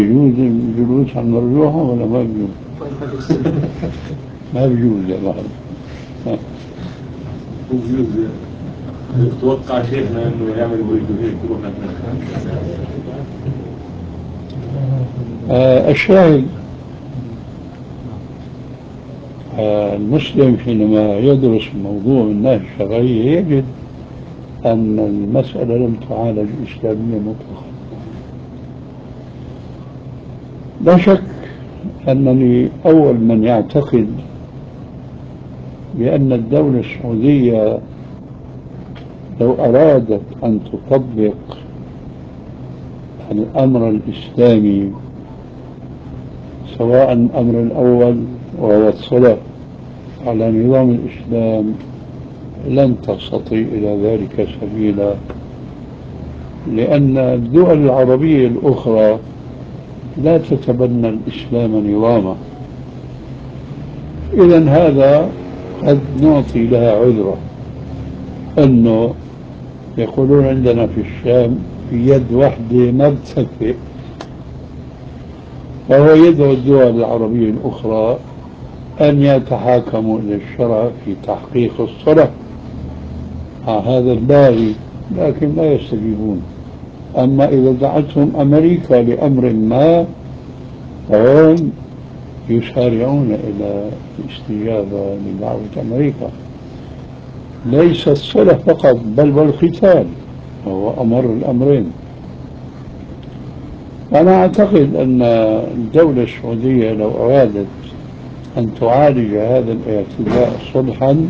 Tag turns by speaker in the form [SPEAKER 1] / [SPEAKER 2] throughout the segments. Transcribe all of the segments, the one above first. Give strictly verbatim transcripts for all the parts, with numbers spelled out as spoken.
[SPEAKER 1] يجوز الجلوس على المرجوحة ولا ما بيجوز؟ ما بيجوز يا بعض.
[SPEAKER 2] بيجوز. تتوقع شيخنا انه يعمل بوجهه هيك يروح
[SPEAKER 1] آه الشاهد آه المسلم حينما يدرس موضوع من الناحية الشرعية يجد أن المسألة لم تعالج إسلاميا مطلقا. لا شك أنني أول من يعتقد بأن الدولة السعودية لو أرادت أن تطبق الأمر الإسلامي، سواء الأمر الأول وهو الصلاة على نظام الإسلام، لن تستطيع إلى ذلك سبيلا، لأن الدول العربية الأخرى لا تتبنى الإسلام نظاما. إذن هذا قد نعطي لها عذرة، أنه يقولون عندنا في الشام يد واحدة ما بتكفي، وهو يدعو الدول العربية الأخرى أن يتحاكموا إلى الشرع في تحقيق الصلاة. هذا الباغي، لكن لا يستجيبون. أما إذا دعتهم أمريكا لأمر ما فهم يسارعون إلى الاستجابة لدعوة أمريكا. ليس الصلح فقط بل والقتال هو أمر الأمرين. أنا أعتقد أن الدولة السعودية لو أرادت أن تعالج هذا الاعتداء صلحا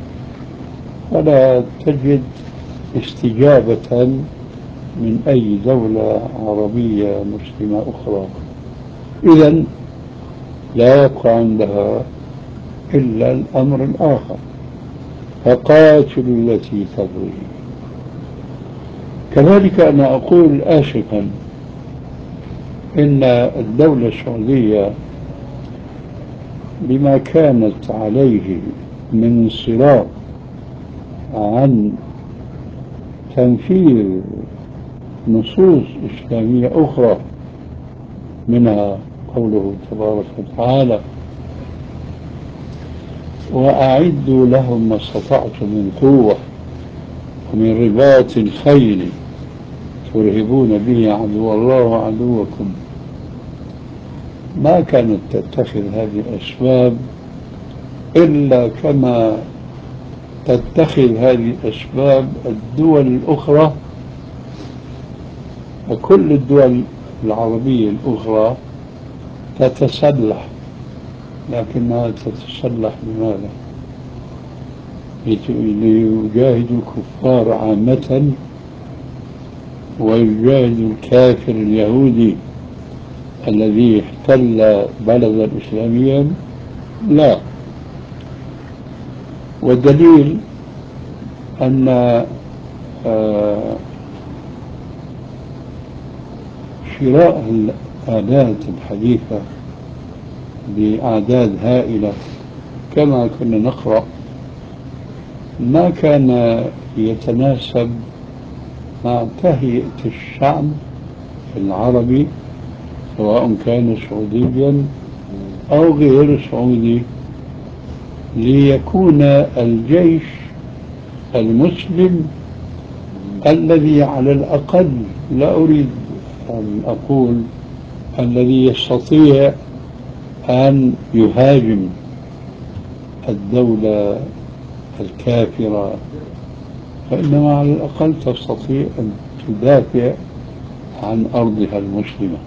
[SPEAKER 1] فلا تجد استجابة من أي دولة عربية مسلمة أخرى. إذن لا يبقى عندها إلا الأمر الآخر، فقاتلوا التي تبغي. كذلك أنا أقول آسفا إن الدولة السعودية بما كانت عليه من صراع عن تنفيذ نصوص إسلامية أخرى، منها قوله تبارك وتعالى: وأعدوا لهم ما استطعتم من قوة ومن رباط الخيل ترهبون به عدو الله وعدوكم. ما كانت تتخذ هذه الأسباب إلا كما تتخذ هذه الأسباب الدول الأخرى، وكل الدول العربية الأخرى تتسلح، لكنها تتسلح بماذا؟ ليجاهدوا الكفار عامة ويجاهدوا الكافر اليهودي الذي احتل بلدا إسلاميا؟ لا. والدليل أن شراء الآلات الحديثة بأعداد هائلة كما كنا نقرأ ما كان يتناسب مع تهيئة الشعب العربي، سواء كان سعوديا أو غير سعودي، ليكون الجيش المسلم الذي على الأقل، لا أريد أن أقول الذي يستطيع أن يهاجم الدولة الكافرة، فإنما على الأقل تستطيع أن تدافع عن أرضها المسلمة.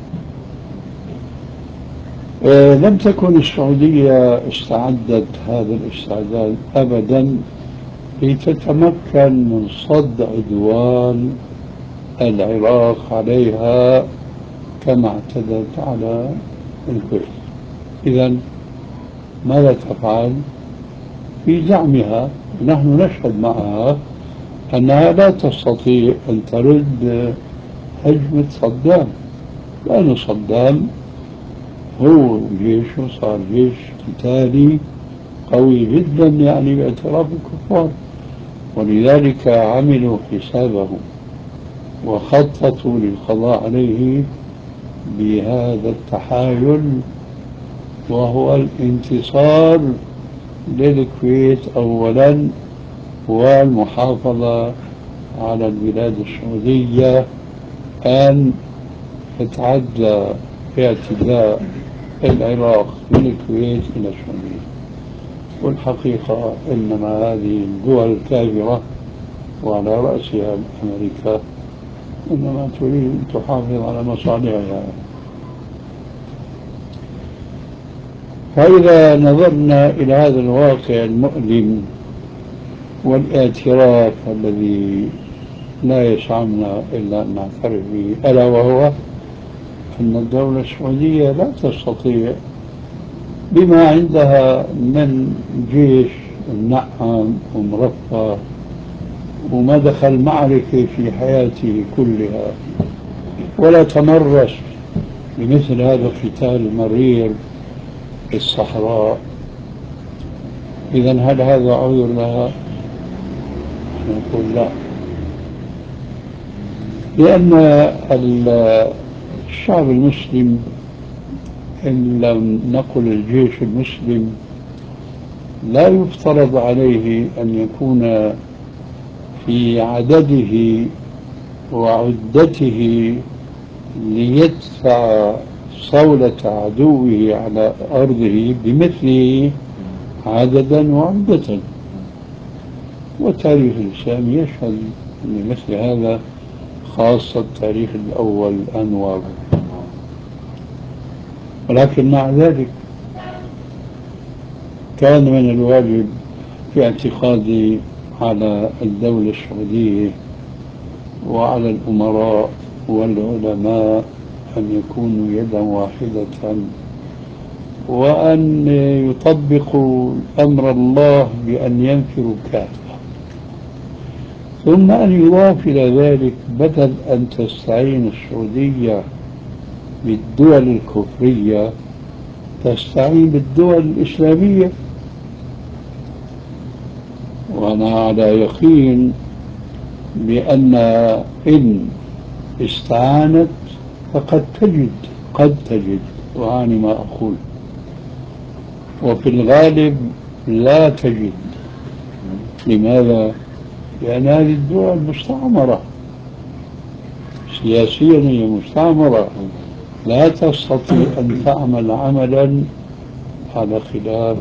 [SPEAKER 1] أه لم تكن السعودية استعدت هذا الاستعداد أبدا لتتمكن من صد عدوان العراق عليها كما اعتدت على الكويت. إذن ماذا تفعل؟ في زعمها نحن نشهد معها أنها لا تستطيع أن ترد هجمة صدام، لأن صدام هو جيشه صار جيش قتالي قوي جدا يعني باعتراف الكفار، ولذلك عملوا حسابهم وخططوا للقضاء عليه بهذا التحايل، وهو الانتصار للكويت أولا والمحافظة على البلاد السعودية أن تتعدى اعتداء العراق من الكويت إلى السعودية. والحقيقة إنما هذه الدول الكافرة وعلى رأسها أمريكا إنما تريد أن تحافظ على مصالحها. فإذا نظرنا إلى هذا الواقع المؤلم والاعتراف الذي لا يسعنا إلا أن نعترف به، ألا وهو أن الدولة السعودية لا تستطيع بما عندها من جيش منعم ومرفه وما دخل معركة في حياته كلها ولا تمرس بمثل هذا القتال المرير في الصحراء، إذن هل هذا عذر لها؟ نقول لا، لأن الشعب المسلم إن لم نقل الجيش المسلم لا يفترض عليه أن يكون في عدده وعدته ليدفع صولة عدوه على أرضه بمثله عددا وعدة. والتاريخ الإسلامي يشهد لمثل هذا، خاصة التاريخ الأول أنور. ولكن مع ذلك كان من الواجب في اعتقادي على الدولة السعودية وعلى الأمراء والعلماء أن يكونوا يدا واحدة، وأن يطبقوا أمر الله بأن ينفروا كافة، ثم أن يضاف إلى ذلك بدل أن تستعين السعودية بالدول الكفرية تستعين بالدول الإسلامية. وأنا على يقين بأن إن استعانت فقد تجد قد تجد وأعني ما أقول، وفي الغالب لا تجد. لماذا؟ لأن هذه الدول مستعمرة سياسيا، هي مستعمرة لا تستطيع أن تعمل عملا على خلاف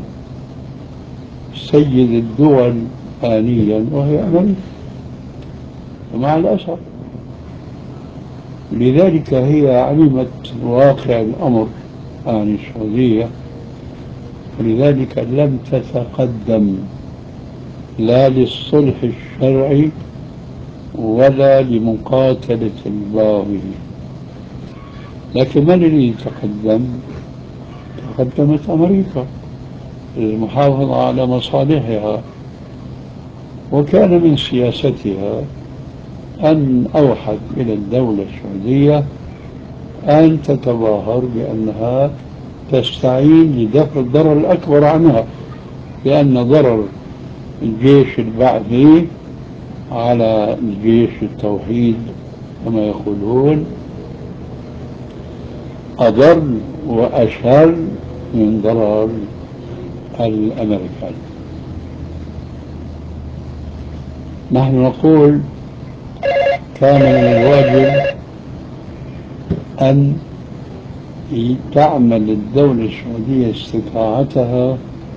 [SPEAKER 1] سيد الدول آنيا وهي أمريكا، ومع الأسف لذلك هي علمت واقع الأمر عن السعودية، ولذلك لم تتقدم لا للصلح الشرعي ولا لمقاتلة الباغي. لكن من الذي تقدم؟ تقدمت أمريكا للمحافظة على مصالحها، وكان من سياستها أن أوحت إلى الدولة السعودية أن تتظاهر بأنها تستعين لدفع الضرر الأكبر عنها، لأن ضرر الجيش البعثي على الجيش التوحيد كما يقولون أضر وأشر من ضرر الأمريكان. نحن نقول كان من الواجب أن تعمل الدولة السعودية استطاعتها،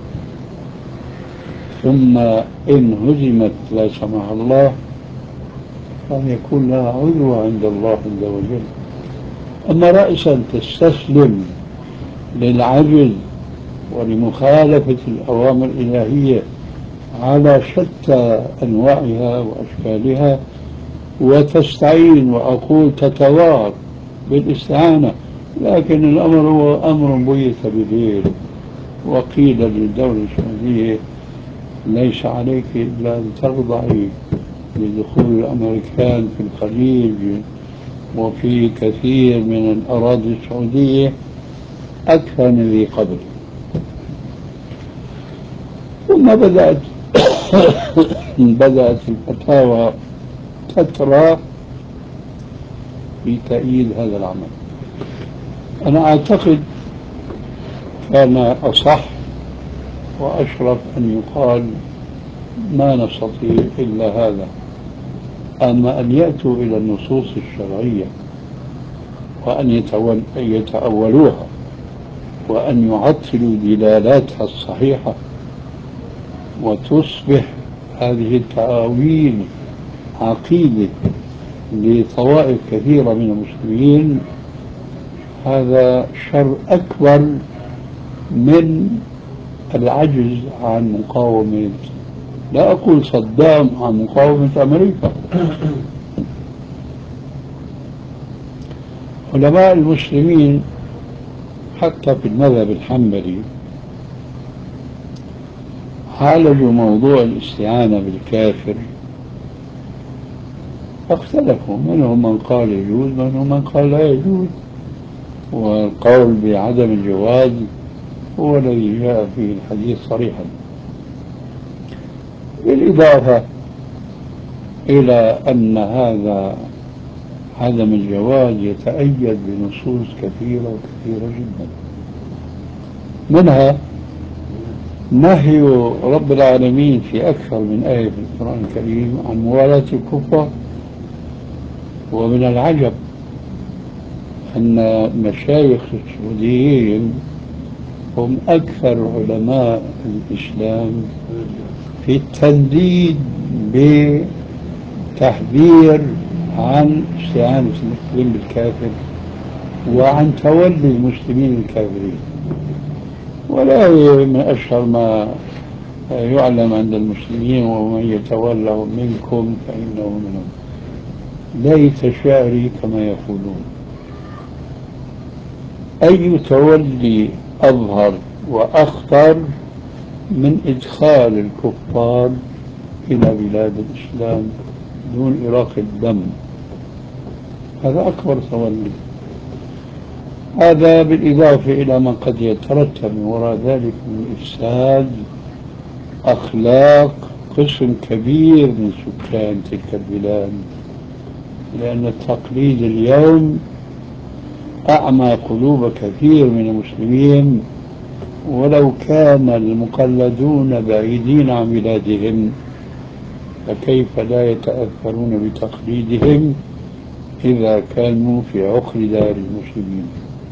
[SPEAKER 1] ثم إن هزمت لا سمح الله أن يكون لها عذر عند الله عز وجل. أما رأسا تستسلم للعجز ولمخالفة الأوامر الإلهية على شتى أنواعها وأشكالها وتستعين، وأقول تتظاهر بالاستعانة، لكن الأمر هو أمر بيت بغير. وقيل للدولة السعودية ليس عليك إلا أن تخضعي لدخول الأمريكان في الخليج وفي كثير من الأراضي السعودية أكثر من ذي قبل. ثم بدأت بدأت الفتاوى تترى في تأييد هذا العمل. أنا أعتقد كان أصح وأشرف أن يقال ما نستطيع إلا هذا. أما أن يأتوا إلى النصوص الشرعية وأن يتول يتأولوها وأن يعطلوا دلالاتها الصحيحة وتصبح هذه التأويل عقيدة لطوائف كثيرة من المسلمين، هذا شر أكبر من العجز عن مقاومة، لا أقول صدام، عن مقاومة أمريكا. علماء المسلمين حتى في المذهب الحنبلي عالجوا موضوع الاستعانة بالكافر فاختلفوا، منهم من قال يجوز، منهم من قال لا يجوز، والقول بعدم الجواز هو الذي جاء فيه الحديث صريحا، بالإضافة إلى أن هذا عدم الجواز يتأيد بنصوص كثيرة وكثيرة جدا، منها نهي رب العالمين في أكثر من آية في القرآن الكريم عن موالاة الكفار. ومن العجب أن المشايخ السعوديين هم أكثر علماء الإسلام في التنديد بتحذير عن استعانة المسلمين بالكافر وعن تولي المسلمين الكافرين. ولا من أشهر ما يعلم عند المسلمين ومن يتولهم منكم فإنه منهم، ليت شعري كما يقولون. أي تولي أظهر وأخطر من إدخال الكفار إلى بلاد الإسلام دون إراق الدم؟ هذا أكبر تولي. هذا بالإضافة إلى ما قد يترتب من وراء ذلك من إفساد أخلاق قسم كبير من سكان تلك البلاد، لأن التقليد اليوم أعمى قلوب كثير من المسلمين، ولو كان المقلدون بعيدين عن بلادهم فكيف لا يتأثرون بتقليدهم إذا كانوا في عقر دار المسلمين؟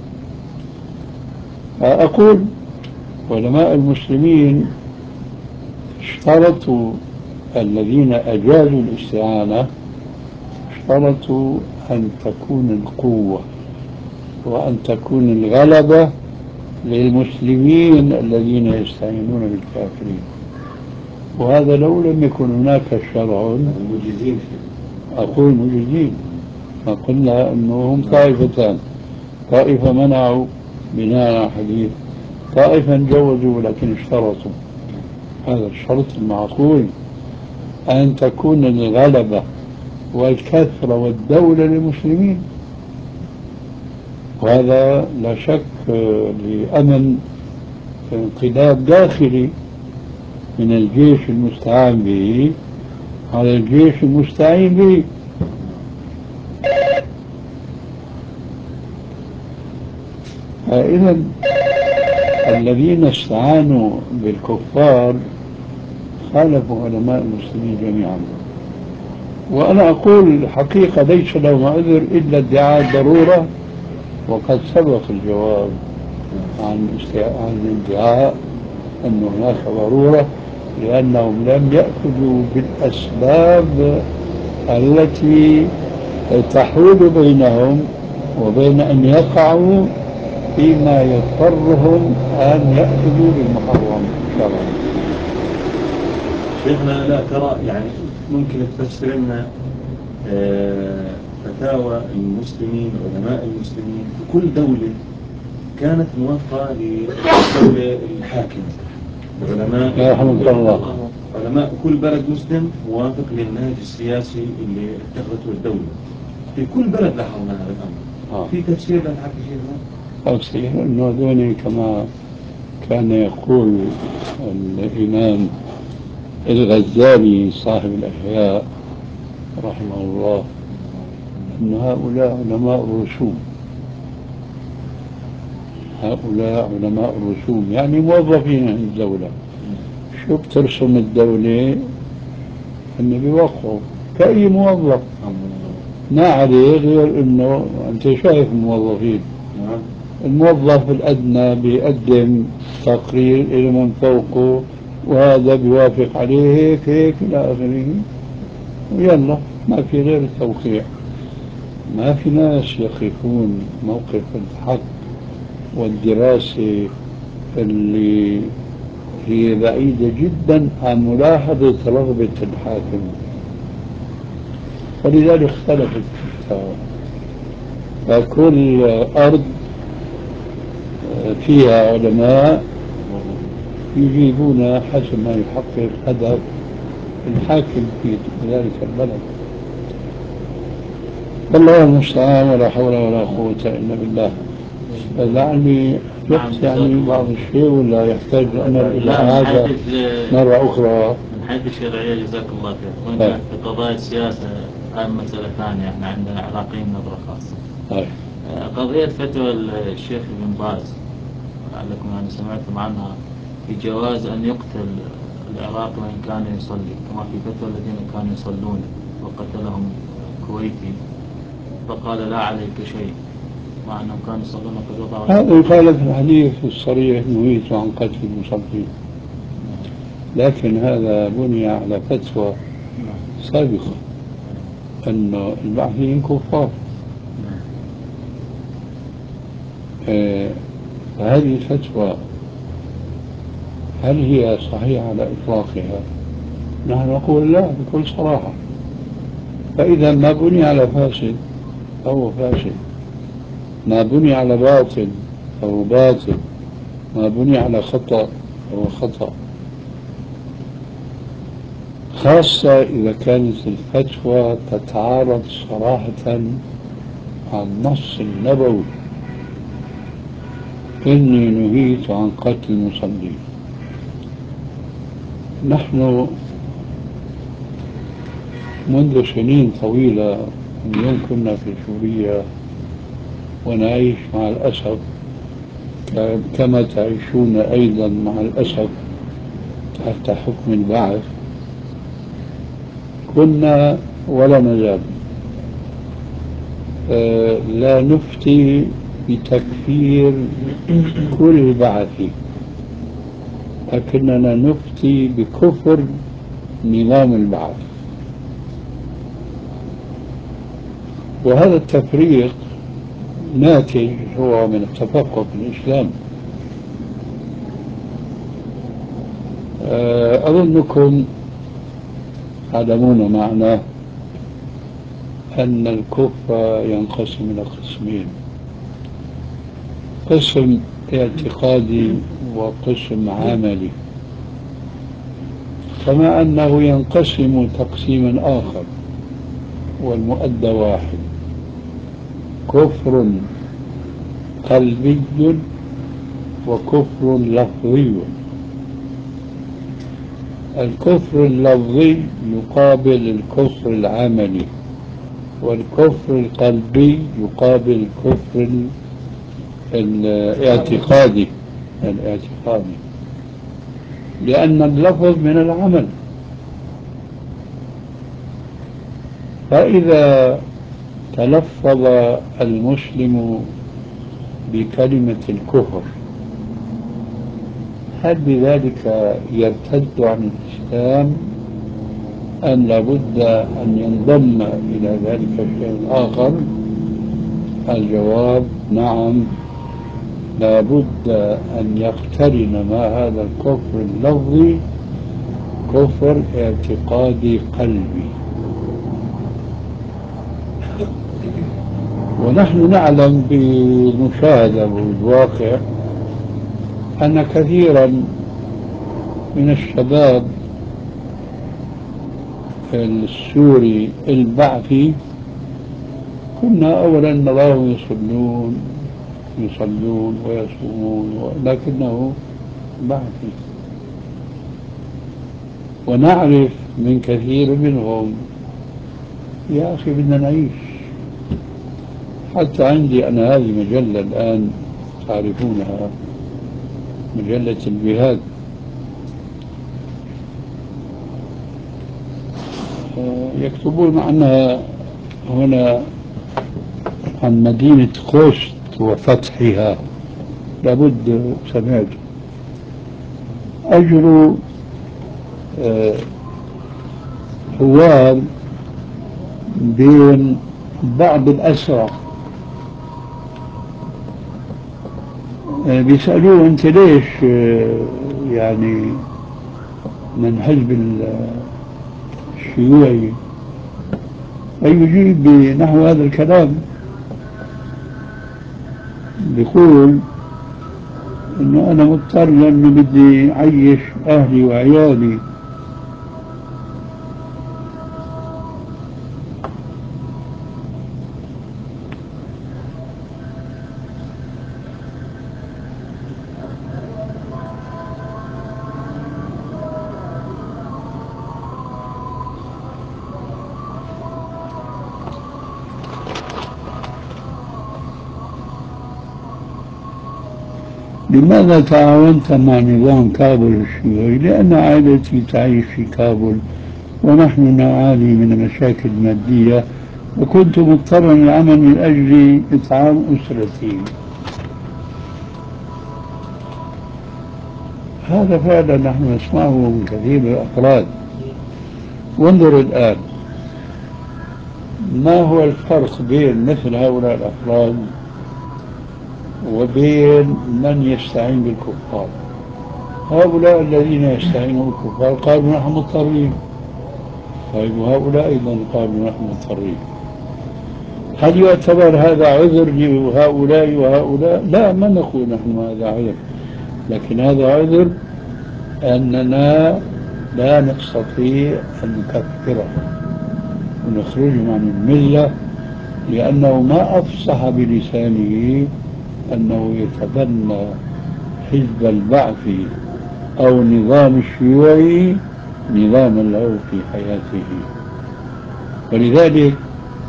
[SPEAKER 1] أقول علماء المسلمين اشترطوا، الذين أجازوا الاستعانة اشترطوا أن تكون القوة وأن تكون الغلبة للمسلمين الذين يستعينون بالكافرين، وهذا لو لم يكن هناك شرع.
[SPEAKER 2] المجيزين،
[SPEAKER 1] أقول مجيزين، ما قلنا أنهم طائفتان، طائفة منعوا بناء على حديث، طائفة جوزوا لكن اشترطوا. هذا الشرط المعقول أن تكون الغلبة والكثرة والدولة للمسلمين، وهذا لا شك لأمن انقلاب داخلي من الجيش المستعان به على الجيش المستعين به. فإذا الذين استعانوا بالكفار خالفوا علماء المسلمين جميعا. وأنا أقول الحقيقة ليس لهم عذر إلا ادعاء الضرورة، وقد سبق الجواب عن الادعاء أن هناك ضرورة، لأنهم لم يأخذوا بالأسباب التي تحول بينهم وبين أن يقعوا فيما يضطرهم أن يأخذوا بالمحرم شرعا.
[SPEAKER 2] شيخنا لا ترى يعني ممكن تفسر لنا فتاوى المسلمين علماء المسلمين في كل دولة كانت موافقة للدولة الحاكمة، علماء
[SPEAKER 1] رحمك الله،
[SPEAKER 2] علماء كل بلد مسلم موافق للنهج السياسي اللي اتخذته الدولة في كل بلد. لاحظنا هذا الأمر. آه. في تفسير للحكي شيخنا؟
[SPEAKER 1] تفسير أنه هذول كما كان يقول الإمام الغزالي صاحب الأحياء رحمه الله، أن هؤلاء علماء الرسوم، هؤلاء علماء الرسوم، يعني موظفين عند الدولة. شو بترسم الدولة؟ إنه بيوقعوا كأي موظف، ما عليه غير إنه أنت شايف الموظفين، الموظف الأدنى بيقدم تقرير إلى من فوقه وهذا بيوافق عليه هيك هيك إلى آخره، ويلا ما في غير التوقيع. ما في ناس يقفون موقف الحق والدراسة اللي هي بعيدة جدا عن ملاحظة رغبة الحاكم، ولذلك اختلفت الفتاوى. فكل أرض فيها علماء يجيبون حسب ما يحقق هدف الحاكم في ذلك البلد. والله المستعان، ولا حول ولا قوة إلا بالله. لعلي يحتاج يعني بعض الشيء ولا يحتاج الأمر إلى هذا مرة أخرى؟
[SPEAKER 3] من حيث الشرعية جزاك الله خير، وإن كانت في قضايا السياسة هذه مسألة ثانية، احنا عندنا عراقيين نظرة خاصة. طيب. قضية فتوى الشيخ ابن باز لعلكم يعني سمعتم عنها في جواز أن يقتل العراقي وإن كان يصلي، كما في فتوى الذين كانوا يصلون وقتلهم كويتي فقال لا عليك شيء مع أنهم كانوا يصلون قد وضعوا.
[SPEAKER 1] هذا يخالف الحديث الصريح نهيت عن قتل المصلين، لكن هذا بني على فتوى سابقة أن البعثيين كفار. آه هذه الفتوى هل هي صحيحة على إطلاقها؟ نحن نقول لا بكل صراحة. فإذا ما بني على فاسد فهو فاسد، ما بني على باطل فهو باطل، ما بني على خطأ فهو خطأ، خاصة إذا كانت الفتوى تتعارض صراحة مع النص النبوي إني نهيت عن قتل المصلين. نحن منذ سنين طويلة من يوم كنا في سوريا ونعيش مع الأسف كما تعيشون أيضا مع الأسف تحت حكم البعث، كنا ولا نزال آه لا نفتي بتكفير كل بعثي، لكننا نفتي بكفر نظام البعث. وهذا التفريق ناتج هو من التفقه في الإسلام. أظنكم تعلمون معناه أن الكفر ينقسم إلى قسمين: قسم اعتقادي وقسم عملي، كما أنه ينقسم تقسيما آخر والمؤدى واحد: كفر قلبي وكفر لفظي. الكفر اللفظي يقابل الكفر العملي، والكفر القلبي يقابل الكفر الاعتقادي الاعتقادي لأن اللفظ من العمل. فإذا تلفظ المسلم بكلمة الكفر هل بذلك يرتد عن الإسلام أم لابد أن ينضم إلى ذلك الشيء الآخر؟ الجواب نعم، لابد أن يقترن مع هذا الكفر اللفظي كفر اعتقادي قلبي. ونحن نعلم بالمشاهدة والواقع أن كثيرا من الشباب السوري البعثي كنا أولا نراهم يصلون يصلون ويصومون لكنه بعثي، ونعرف من كثير منهم يا أخي بدنا نعيش. حتى عندي أنا هذه مجلة الآن تعرفونها، مجلة الجهاد، يكتبون عنها هنا عن مدينة خوست وفتحها، لابد سمعت. أجروا حوار بين بعض الأسرى، بيسألوه أنت ليش يعني من حزب الشيوعي؟ فيجيب بنحو هذا الكلام، بيقول إنه أنا مضطر لأنه بدي أعيش أهلي وعيالي. لماذا تعاونت مع نظام كابول الشيوعي؟ لأن عائلتي تعيش في كابول ونحن نعاني من مشاكل مادية، وكنت مضطرا للعمل من أجل إطعام أسرتي. هذا فعلا نحن نسمعه من كثير من الأفراد. وانظر الآن ما هو الفرق بين مثل هؤلاء الأفراد وبين من يستعين بالكفار. هؤلاء الذين يستعينون بالكفار قالوا نحن مضطرين، طيب وهؤلاء أيضا قالوا نحن مضطرين. هل يعتبر هذا عذر لهؤلاء وهؤلاء؟ لا، ما نقول نحن هذا عذر، لكن هذا عذر أننا لا نستطيع أن نكفرهم ونخرجهم عن الملة، لأنه ما أفصح بلسانه أنه يتبنى حزب البعث أو النظام الشيوعي نظاما له في حياته. ولذلك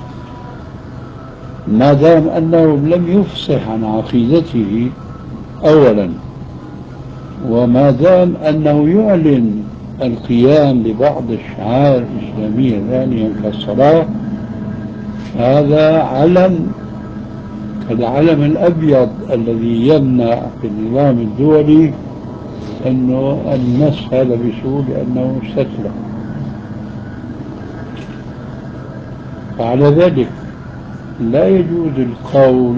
[SPEAKER 1] ما دام أنه لم يفصح عن عقيدته أولا، وما دام أنه يعلن القيام ببعض الشعائر الإسلامية ثانيا كالصلاة، هذا علم كالعلم الأبيض الذي يمنع في النظام الدولي أنه المس هذا بسهولة لأنه مستسلم. فعلى ذلك لا يجوز القول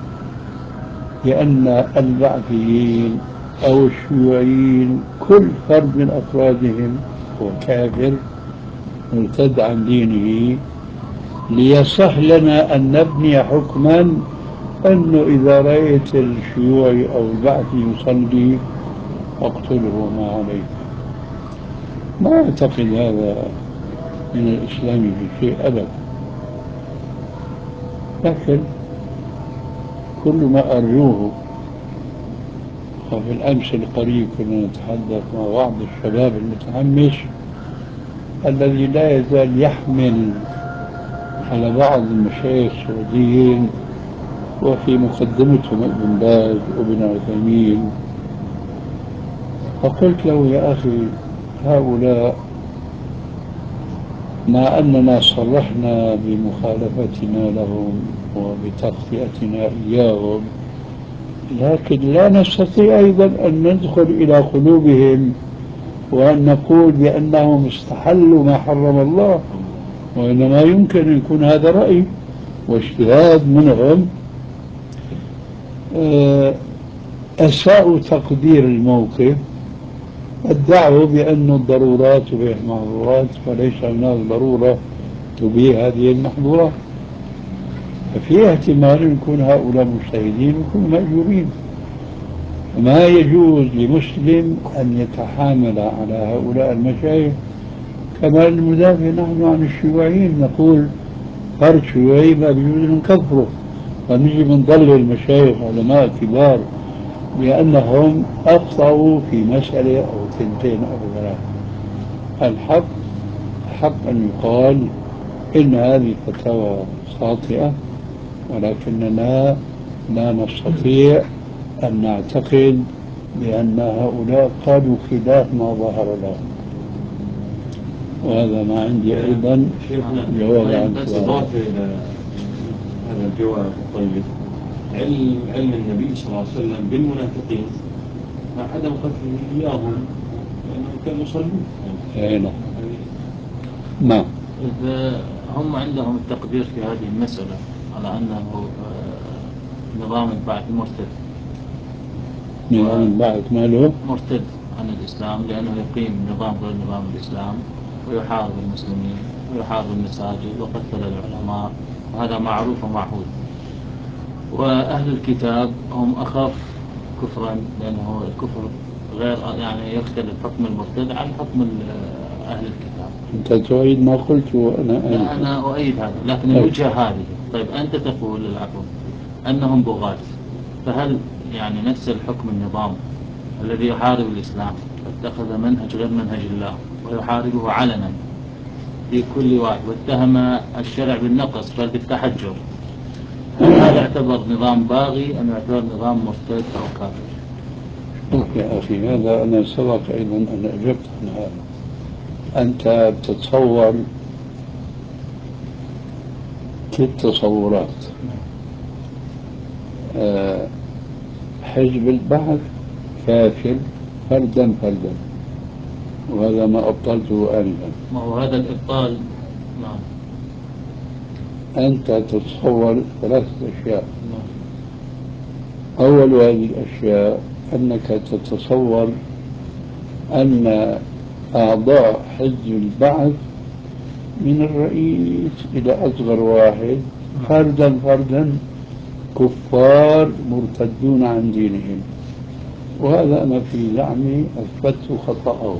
[SPEAKER 1] بأن البعثيين أو الشيوعيين كل فرد من أفرادهم هو كافر مرتد عن دينه، ليصح لنا أن نبني حكما أنه إذا رأيت الشيوعي أو البعثي يصلي فاقتله ما عليك. ما أعتقد هذا من الإسلام في شيء أبدا. لكن كل ما أرجوه، وفي الأمس القريب كنا نتحدث مع بعض الشباب المتحمس الذي لا يزال يحمل على بعض المشايخ السعوديين، وفي مقدمتهم ابن باز وابن عثيمين، فقلت له يا أخي هؤلاء مع أننا صرحنا بمخالفتنا لهم وبتغطيتنا إياهم، لكن لا نستطيع أيضا أن ندخل إلى قلوبهم وأن نقول بأنهم استحلوا ما حرم الله، وإنما يمكن أن يكون هذا رأي واجتهاد منهم، أساءوا تقدير الموقف، ادعوا بأن الضرورات تبيح المحظورات، فليس هناك ضرورة تبيح هذه المحظورات. ففي احتمال أن يكون هؤلاء مجتهدين ويكونوا مأجورين. ما يجوز لمسلم أن يتحامل على هؤلاء المشايخ كما المدافع نحن عن الشيوعيين، نقول فرد شيوعي ما بيجوز أن نكفره، فنجي بنضل المشايخ علماء كبار لأنهم أخطأوا في مسألة أو ثنتين أو ثلاث. الحق حق أن يقال إن هذه فتاوى خاطئة، ولكننا لا نستطيع أن نعتقد بأن هؤلاء قالوا خلاف ما ظهر لهم، وهذا ما عندي أيضا جواب عن
[SPEAKER 2] إضافة إلى هذا الجواب الطيب، علم علم النبي صلى الله عليه وسلم بالمنافقين مع عدم قتله إياهم لأنهم كانوا يصلون.
[SPEAKER 1] نعم. نعم.
[SPEAKER 3] إذا هم عندهم التقدير في هذه المسألة على أنه نظام البعث مرتد.
[SPEAKER 1] نظام البعث ماله؟
[SPEAKER 3] مرتد عن الإسلام لأنه يقيم نظام غير نظام الإسلام ويحارب المسلمين ويحارب المساجد وقتل العلماء، وهذا معروف ومعهود. وأهل الكتاب هم أخف كفرا لأنه الكفر غير يعني يختلف حكم المرتد عن حكم أهل الكتاب.
[SPEAKER 1] أنت تؤيد ما قلت وأنا
[SPEAKER 3] لا أنا أؤيد هذا، لكن الوجهة هذه. طيب أنت تقول العفو أنهم بغاة، فهل يعني نفس الحكم النظام الذي يحارب الإسلام واتخذ منهج غير منهج الله ويحاربه علنا في كل واحد واتهم الشرع بالنقص بل بالتحجر، هل هذا يعتبر نظام باغي أم يعتبر نظام مرتد أو كافر؟
[SPEAKER 1] شوف يا أخي، هذا أنا سبق أيضا أن أجبت عن هذا. أنت تتصور ثلاث تصورات. أه حزب البعث كافر فردا فردا، وهذا ما أبطلته آنفا.
[SPEAKER 3] ما هو هذا الإبطال؟ نعم.
[SPEAKER 1] أنت تتصور ثلاثة أشياء.
[SPEAKER 3] نعم.
[SPEAKER 1] أول هذه الأشياء أنك تتصور أن أعضاء حزب البعث من الرئيس إلى أصغر واحد فردا فردا كفار مرتدون عن دينهم، وهذا أنا في زعمي أثبت خطأه.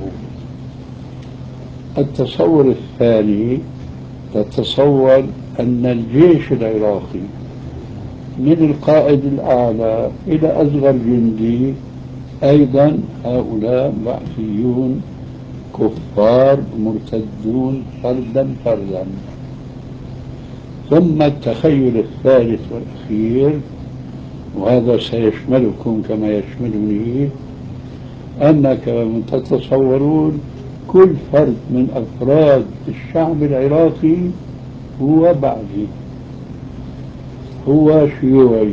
[SPEAKER 1] التصور الثاني تتصور أن الجيش العراقي من القائد الأعلى إلى أصغر جندي أيضا هؤلاء بعثيون كفار مرتدون فردا فردا. ثم التخيل الثالث والأخير، وهذا سيشملكم كما يشملني، أنكم تتصورون كل فرد من أفراد الشعب العراقي هو بعثي، هو شيوعي.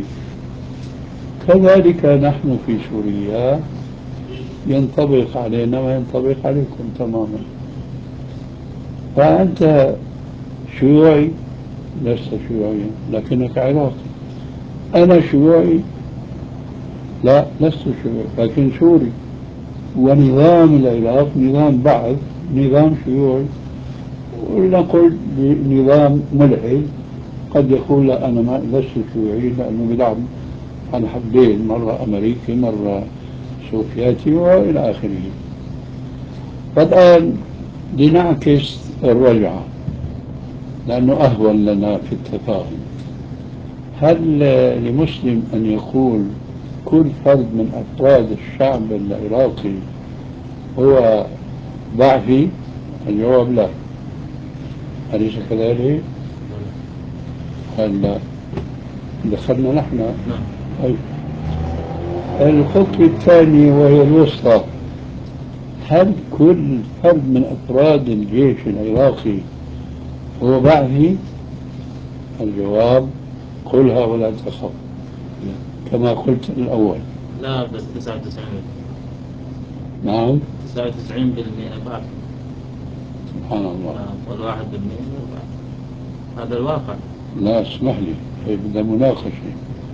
[SPEAKER 1] كذلك نحن في سوريا ينطبق علينا وينطبق عليكم تماما. فأنت شيوعي، لست شيوعيا لكنك عراقي. أنا شيوعي، لا لست شيوعي لكن سوري. ونظام العراق نظام بعث، نظام شيوعي، ولنقل بنظام ملحد قد يقول لا أنا ما لست شيوعي لأنه بيلعب عن حبين، مرة أمريكي مرة سوفياتي وإلى آخره. فالآن لنعكس الرجعة لأنه أهون لنا في التفاهم. هل لمسلم أن يقول كل فرد من أفراد الشعب العراقي هو بعثي؟ الجواب لا. أليس كذلك؟ هلا دخلنا نحن. طيب الخطوة الثانية وهي الوسطى، هل كل فرد من أفراد الجيش العراقي هو بعثي؟ الجواب قلها ولا تخف كما قلت الأول.
[SPEAKER 3] لا بس تسعة وتسعين.
[SPEAKER 1] نعم
[SPEAKER 3] تسعة وتسعين بالمئة بعثي.
[SPEAKER 1] سبحان الله.
[SPEAKER 3] والواحد بالمئة بعثي، هذا الواقع.
[SPEAKER 1] لا اسمح لي، بدنا مناقشة.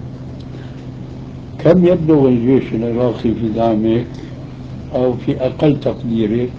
[SPEAKER 1] كم يبلغ الجيش العراقي في زعمك أو في أقل تقديرك؟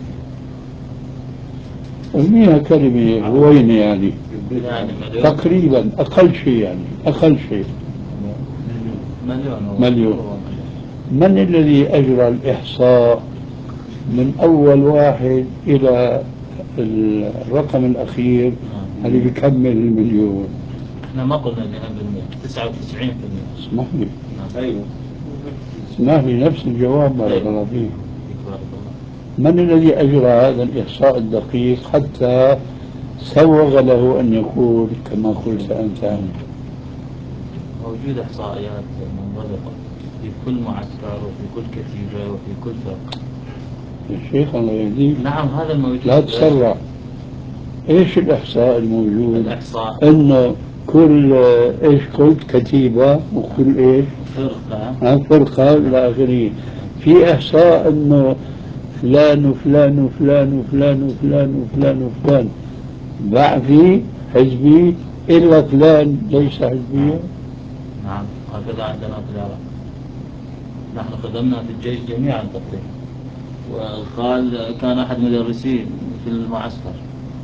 [SPEAKER 1] ارميها كلمة هوينة يعني, يعني تقريبا أقل شيء، يعني أقل شيء
[SPEAKER 3] مليون.
[SPEAKER 1] مليون. من الذي أجرى الإحصاء من أول واحد إلى الرقم الأخير اللي بيكمل المليون؟
[SPEAKER 3] احنا ما قلنا مئة بالمئة، تسعة وتسعين بالمئة.
[SPEAKER 1] اسمح لي.
[SPEAKER 3] ايوه
[SPEAKER 1] اسمح لي، نفس الجواب بارك الله فيك. من الذي أجرى هذا الإحصاء الدقيق حتى سوغ له أن يقول كما قلت أنت؟
[SPEAKER 3] موجود إحصائيات منضبطة. في كل معسكر وفي كل كتيبة وفي كل فرقة.
[SPEAKER 1] الشيخ الله يهديك.
[SPEAKER 3] نعم هذا الموجود.
[SPEAKER 1] لا تسرع. ايش الإحصاء الموجود؟
[SPEAKER 3] الإحصاء
[SPEAKER 1] إنه كل ايش قلت كتيبة وكل ايش؟
[SPEAKER 3] فرقة.
[SPEAKER 1] فرقة إلى آخره. في إحصاء إنه فلان وفلان وفلان وفلان وفلان وفلان وفلان بعثي حزبي إلا فلان ليس حزبيا.
[SPEAKER 3] نعم هكذا عندنا في العراق. نحن خدمنا في الجيش جميعا تقريبا، والخال كان أحد مدرسين في المعسكر.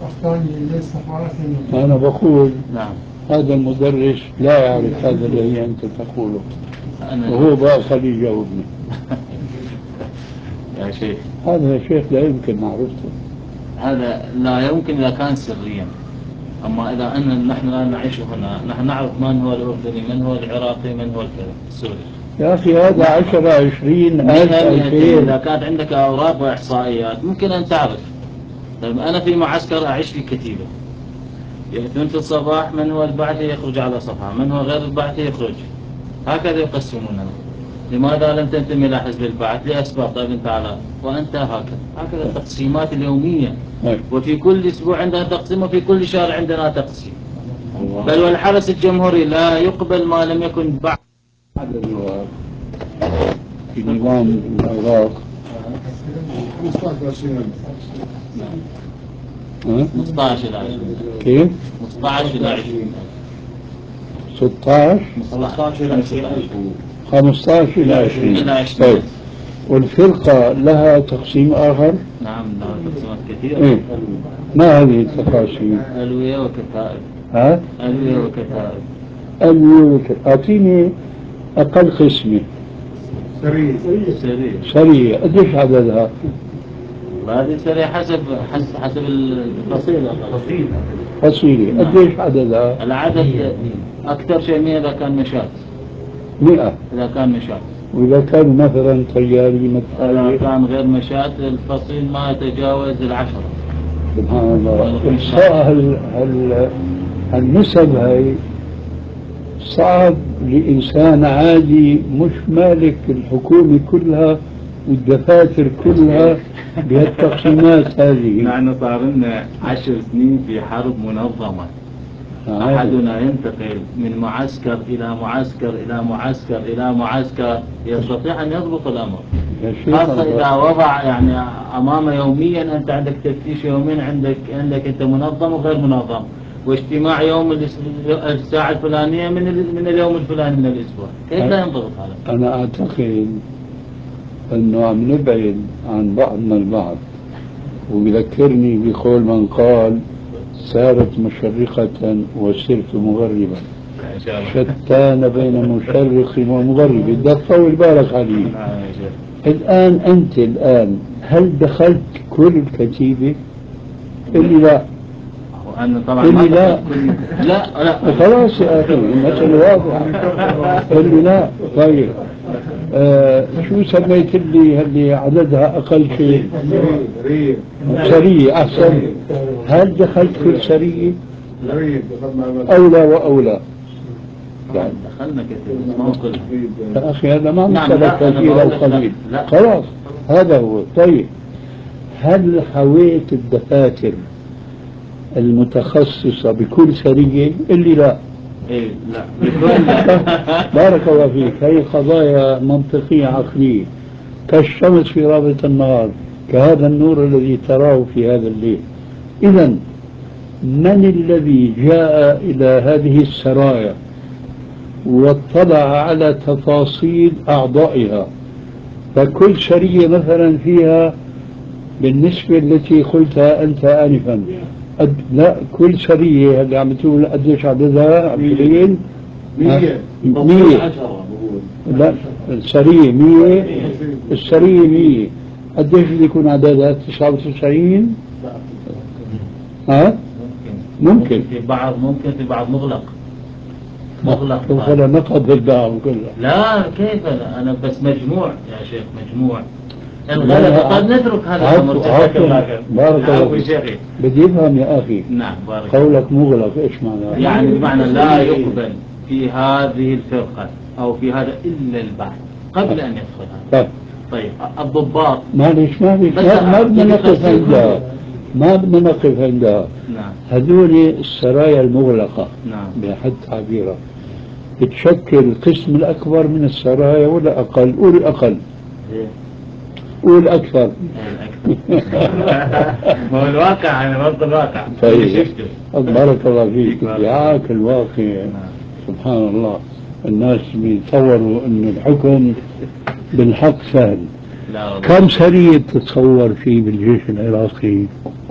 [SPEAKER 1] أنا بقول
[SPEAKER 3] نعم
[SPEAKER 1] هذا المدرس لا يعرف هذا الذي أنت تقوله وهو باخر يجاوبني.
[SPEAKER 3] يا شيخ
[SPEAKER 1] هذا يا شيخ لا يمكن معرفته.
[SPEAKER 3] هذا لا يمكن إذا كان سريا، أما إذا أن نحن لا نعيش هنا نحن نعرف من هو الأردني من هو العراقي من هو السوري.
[SPEAKER 1] يا أخي هذا عشرة عشرين ألف ألفين.
[SPEAKER 3] إذا كانت عندك أوراق وإحصائيات ممكن أن تعرف. طيب أنا في معسكر أعيش في كتيبة، يأتون في الصباح من هو البعثي يخرج على صفحة، من هو غير البعثي يخرج، هكذا يقسموننا. لماذا لم تنتمي إلى حزب البعث؟ لأسباب. طيب أنت على وأنت هكذا هكذا التقسيمات اليومية، وفي كل أسبوع عندنا تقسيم وفي كل شهر عندنا تقسيم. بل والحرس الجمهوري لا يقبل ما لم يكن بعد
[SPEAKER 1] في نظام العراق
[SPEAKER 3] خمسة عشر إلى عشرين.
[SPEAKER 1] كيف؟
[SPEAKER 3] خمسة عشر إلى عشرين.
[SPEAKER 1] ستة عشر
[SPEAKER 3] خمسة عشر إلى عشرين.
[SPEAKER 1] خمسة عشر إلى عشرين. طيب والفرقة لها تقسيم آخر؟
[SPEAKER 3] نعم لها تقسيمات كثيرة.
[SPEAKER 1] إيه؟ ما هذه التقاسيم؟
[SPEAKER 3] ألوية وكتائب.
[SPEAKER 1] ها؟
[SPEAKER 3] ألوية وكتائب.
[SPEAKER 1] ألوية وكتائب. أعطيني أقل قسمة.
[SPEAKER 3] سرية. سرية.
[SPEAKER 1] سرية قديش عددها؟
[SPEAKER 3] هذه سرية حسب حسب حسب الفصيلة.
[SPEAKER 1] فصيلة قديش عددها؟
[SPEAKER 3] العدد أكثر شيء مئة إذا كان مشاة.
[SPEAKER 1] مئة
[SPEAKER 3] إذا كان مشاة.
[SPEAKER 1] وإذا كان مثلا طياري مدفعية؟
[SPEAKER 3] إذا كان غير مشاة الفصيل ما يتجاوز العشرة.
[SPEAKER 1] سبحان الله. هل هل النسب هاي صعب لإنسان عادي مش مالك الحكومة كلها والدفاتر كلها بهالتقسيمات هذه.
[SPEAKER 3] نحن صار لنا عشر سنين في حرب منظمة. أحدنا ينتقل من معسكر إلى معسكر إلى معسكر إلى معسكر يستطيع أن يضبط الأمر، خاصة إذا وضع يعني أمامه يوميا أنت عندك تفتيش يوميا، عندك عندك أنت منظم وغير منظم، واجتماع يوم الساعة الفلانية من من اليوم الفلاني من الأسبوع، كيف لا ينضبط هذا؟
[SPEAKER 1] أنا أعتقد أنه عم نبعد عن بعضنا البعض، ويذكرني بقول من قال سارت مشرقة وسرت مغربا، شتان بين مشرق ومغرب. ده طول بالك عليه. الآن أنت الآن هل دخلت كل الكتيبة؟ اللي لا
[SPEAKER 3] أنا طبعا
[SPEAKER 1] اللي لا
[SPEAKER 3] لا لا
[SPEAKER 1] خلاص يا أخي المسألة واضحة. اللي لا طيب آه شو سميت اللي اللي عددها أقل شيء؟ سرية. أحسن. هل دخلت كل سرية؟ أولى وأولى.
[SPEAKER 3] يعني دخلنا كثير ما هو كلها
[SPEAKER 1] يا أخي هذا ما مسألة كثير أو قليل. خلاص هذا هو. طيب هل حويت الدفاتر المتخصصة بكل سرية؟ اللي لا.
[SPEAKER 3] إيه لا بكل.
[SPEAKER 1] بارك الله فيك. هي قضايا منطقية عقلية كالشمس في رابط النهار، كهذا النور الذي تراه في هذا الليل. إذا من الذي جاء إلى هذه السرايا واطلع على تفاصيل أعضائها؟ فكل سرية مثلا فيها بالنسبة التي قلتها أنت آنفا، لا كل سرية اللي عم تقول قديش عددها عشرين
[SPEAKER 2] مية
[SPEAKER 1] مية لا السرية مية السرية مية قديش بده يكون عددها؟ تسعة وتسعين. ها ممكن
[SPEAKER 3] في بعض ممكن في بعض مغلق مغلق
[SPEAKER 1] ولا نقض الباع كلها.
[SPEAKER 3] لا كيف لا أنا بس مجموع يا شيخ مجموع الغلبة. قد نترك هذا الأمر.
[SPEAKER 1] بارك الله فيك. بدي افهم يا أخي.
[SPEAKER 3] نعم بارك
[SPEAKER 1] قولك مغلق إيش معناه؟
[SPEAKER 3] يعني بمعنى لا يقبل في هذه الفرقة أو في هذا إلا البعث. قبل أن يدخل.
[SPEAKER 1] طيب
[SPEAKER 3] طيب الضباط
[SPEAKER 1] معلش معلش ما بدنا نقف عندها ما بدنا نقف عندها.
[SPEAKER 3] نعم.
[SPEAKER 1] هذول السرايا المغلقة
[SPEAKER 3] نعم.
[SPEAKER 1] بحد تعبيرها بتشكل القسم الأكبر من السرايا ولا أقل؟ قول أقل.
[SPEAKER 3] إيه.
[SPEAKER 1] قول أكثر.
[SPEAKER 3] ما هو الواقع أنا برضه الواقع.
[SPEAKER 1] طيب بارك الله فيك يعاك الواقع. سبحان الله الناس بيتصوروا إنه الحكم بالحق سهل. كم سرية تتصور فيه بالجيش العراقي؟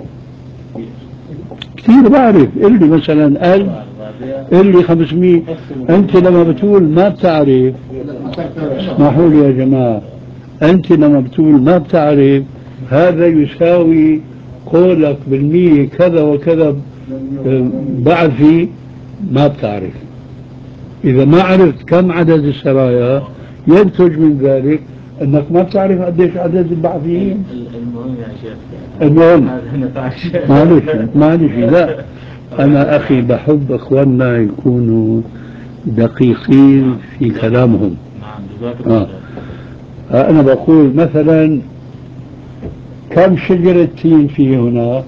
[SPEAKER 1] كثير بعرف. اللي مثلا ألف اللي خمسمية. أنت لما بتقول ما بتعرف اسمحوا لي يا جماعة أنت لما بتقول ما بتعرف هذا يساوي قولك بالمية كذا وكذا بعثي ما بتعرف. إذا ما عرفت كم عدد السرايا ينتج من ذلك أنك ما بتعرف قديش عدد البعثيين.
[SPEAKER 3] المهم يا شيخ
[SPEAKER 1] المهم معلش معلش لا أنا أخي بحب إخواننا يكونوا دقيقين في كلامهم. آه. أنا بقول مثلا كم شجرة تين في هنا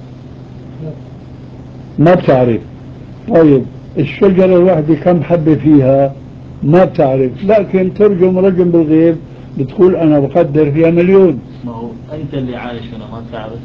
[SPEAKER 1] ما بتعرف. طيب الشجرة الواحدة كم حبة فيها ما بتعرف، لكن ترجم رجم بالغيب بتقول أنا بقدر فيها مليون.
[SPEAKER 3] ما هو أنت اللي عايش هنا ما بتعرف.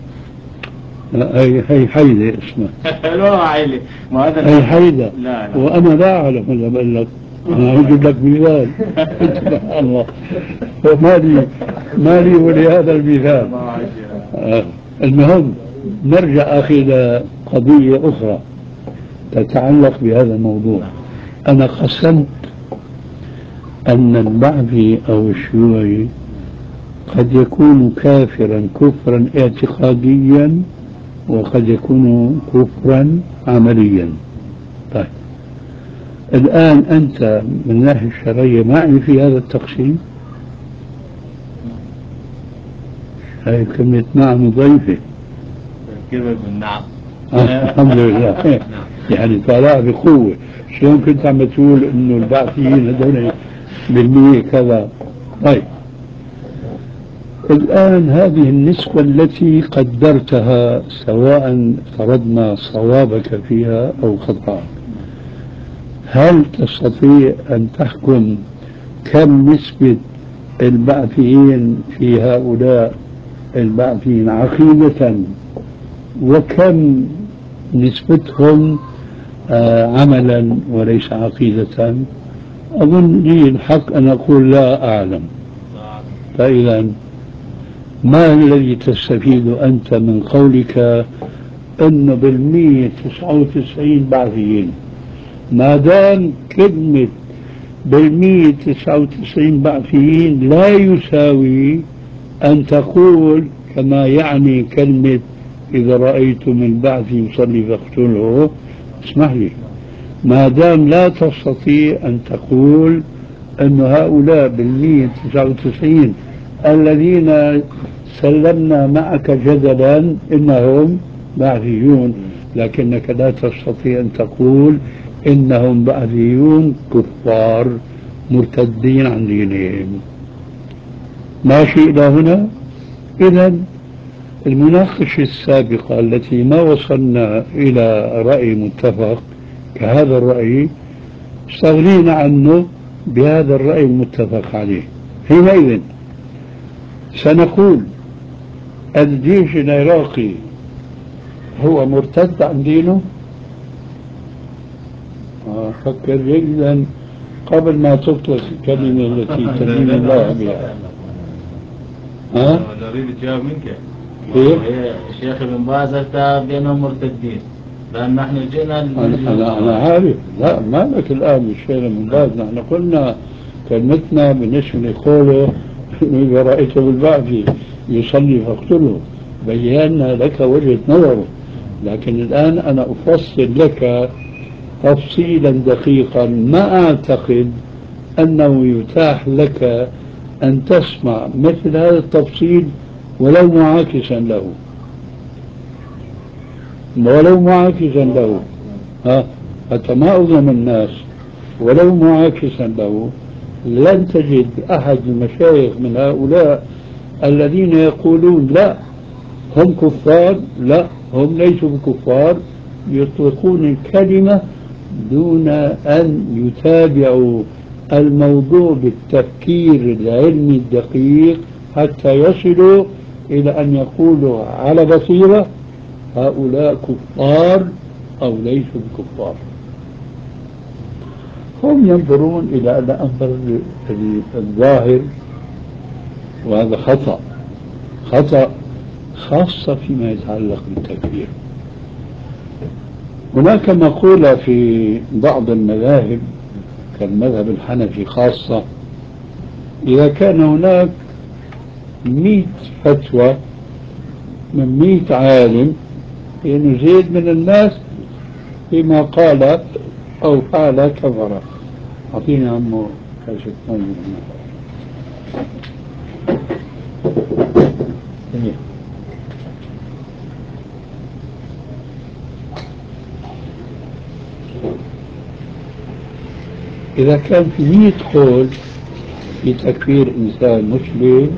[SPEAKER 1] هي هي حيدة اسمها.
[SPEAKER 3] لا هي ما هذا
[SPEAKER 1] هي حيدة.
[SPEAKER 3] لا لا.
[SPEAKER 1] وأنا لا أعلم إلا بقول لك أنا أجيب لك مثال. سبحان الله مالي مالي ولهذا المثال. آه. المهم نرجع أخي لقضية أخرى تتعلق بهذا الموضوع. أنا قسمت أن البعثي أو الشيوعي قد يكون كافرا كفرا اعتقاديا وقد يكون كفرا عمليا. طيب الآن أنت من الناحية الشرعية معي في هذا التقسيم؟ هاي كلمة نعم ضيفة.
[SPEAKER 3] كلمة نعم.
[SPEAKER 1] الحمد لله. يعني طالع بقوة. شلون كنت عم تقول إنه البعثيين هذول بالمية كذا. طيب الآن هذه النسبة التي قدرتها سواء فرضنا صوابك فيها أو خطأ، هل تستطيع أن تحكم كم نسبة البعثيين في هؤلاء البعثيين عقيدة وكم نسبتهم آه عملا وليس عقيدة؟ أظن لي الحق أن أقول لا أعلم. فإذا ما الذي تستفيد أنت من قولك أنه بالمية تسعة وتسعين بعثيين؟ ما دام كلمة بالمية تسعة وتسعين بعثيين لا يساوي أن تقول كما يعني كلمة إذا رأيتم البعث يصلي فاقتله. اسمح لي، ما دام لا تستطيع أن تقول أن هؤلاء بالمية تسعة وتسعين الذين سلمنا معك جدلا إنهم بعثيون، لكنك لا تستطيع أن تقول إنهم بعثيون كفار مرتدين عن دينهم. ماشي إلى هنا؟ إذا المناقشة السابقة التي ما وصلنا إلى رأي متفق كهذا الرأي استغنينا عنه بهذا الرأي المتفق عليه. حينئذ سنقول الجيش العراقي هو مرتد عن دينه. آه فكر جيدا قبل ما تطلق الكلمة التي تدين الله بها.
[SPEAKER 3] ها؟ أه؟ نريد الجواب منك.
[SPEAKER 1] كيف؟
[SPEAKER 3] الشيخ ابن باز أفتى بأنهم مرتدين لأن نحن جئنا
[SPEAKER 1] أنا, أنا, أنا عارف. لا ما لك الآن الشيخ ابن باز. نحن قلنا كلمتنا بالنسبة لقوله إذا رأيته بالبعث يصلي فاقتله بينا لك وجهة نظره، لكن الآن أنا أفصل لك تفصيلا دقيقا ما أعتقد أنه يتاح لك أن تسمع مثل هذا التفصيل ولو معاكسا له ولو معاكسا له ها حتى ما أظلم الناس ولو معاكسا له لن تجد أحد المشايخ من هؤلاء الذين يقولون لا هم كفار، لا هم ليسوا بكفار، يطلقون الكلمة دون أن يتابعوا الموضوع بالتفكير العلمي الدقيق حتى يصلوا إلى أن يقولوا على بصيرة هؤلاء كفار أو ليسوا بكفار. هم ينظرون إلى الأمر الظاهر، وهذا خطأ خطأ خاصة فيما يتعلق بالتكفير. هناك مقولة في بعض المذاهب كالمذهب الحنفي خاصة، إذا كان هناك مئة فتوى من مئة عالم يزيد من الناس فيما قال أو فعل كفر. أعطيني عمو كاشف مي. إذا كان في مئة قول في تكفير إنسان مسلم،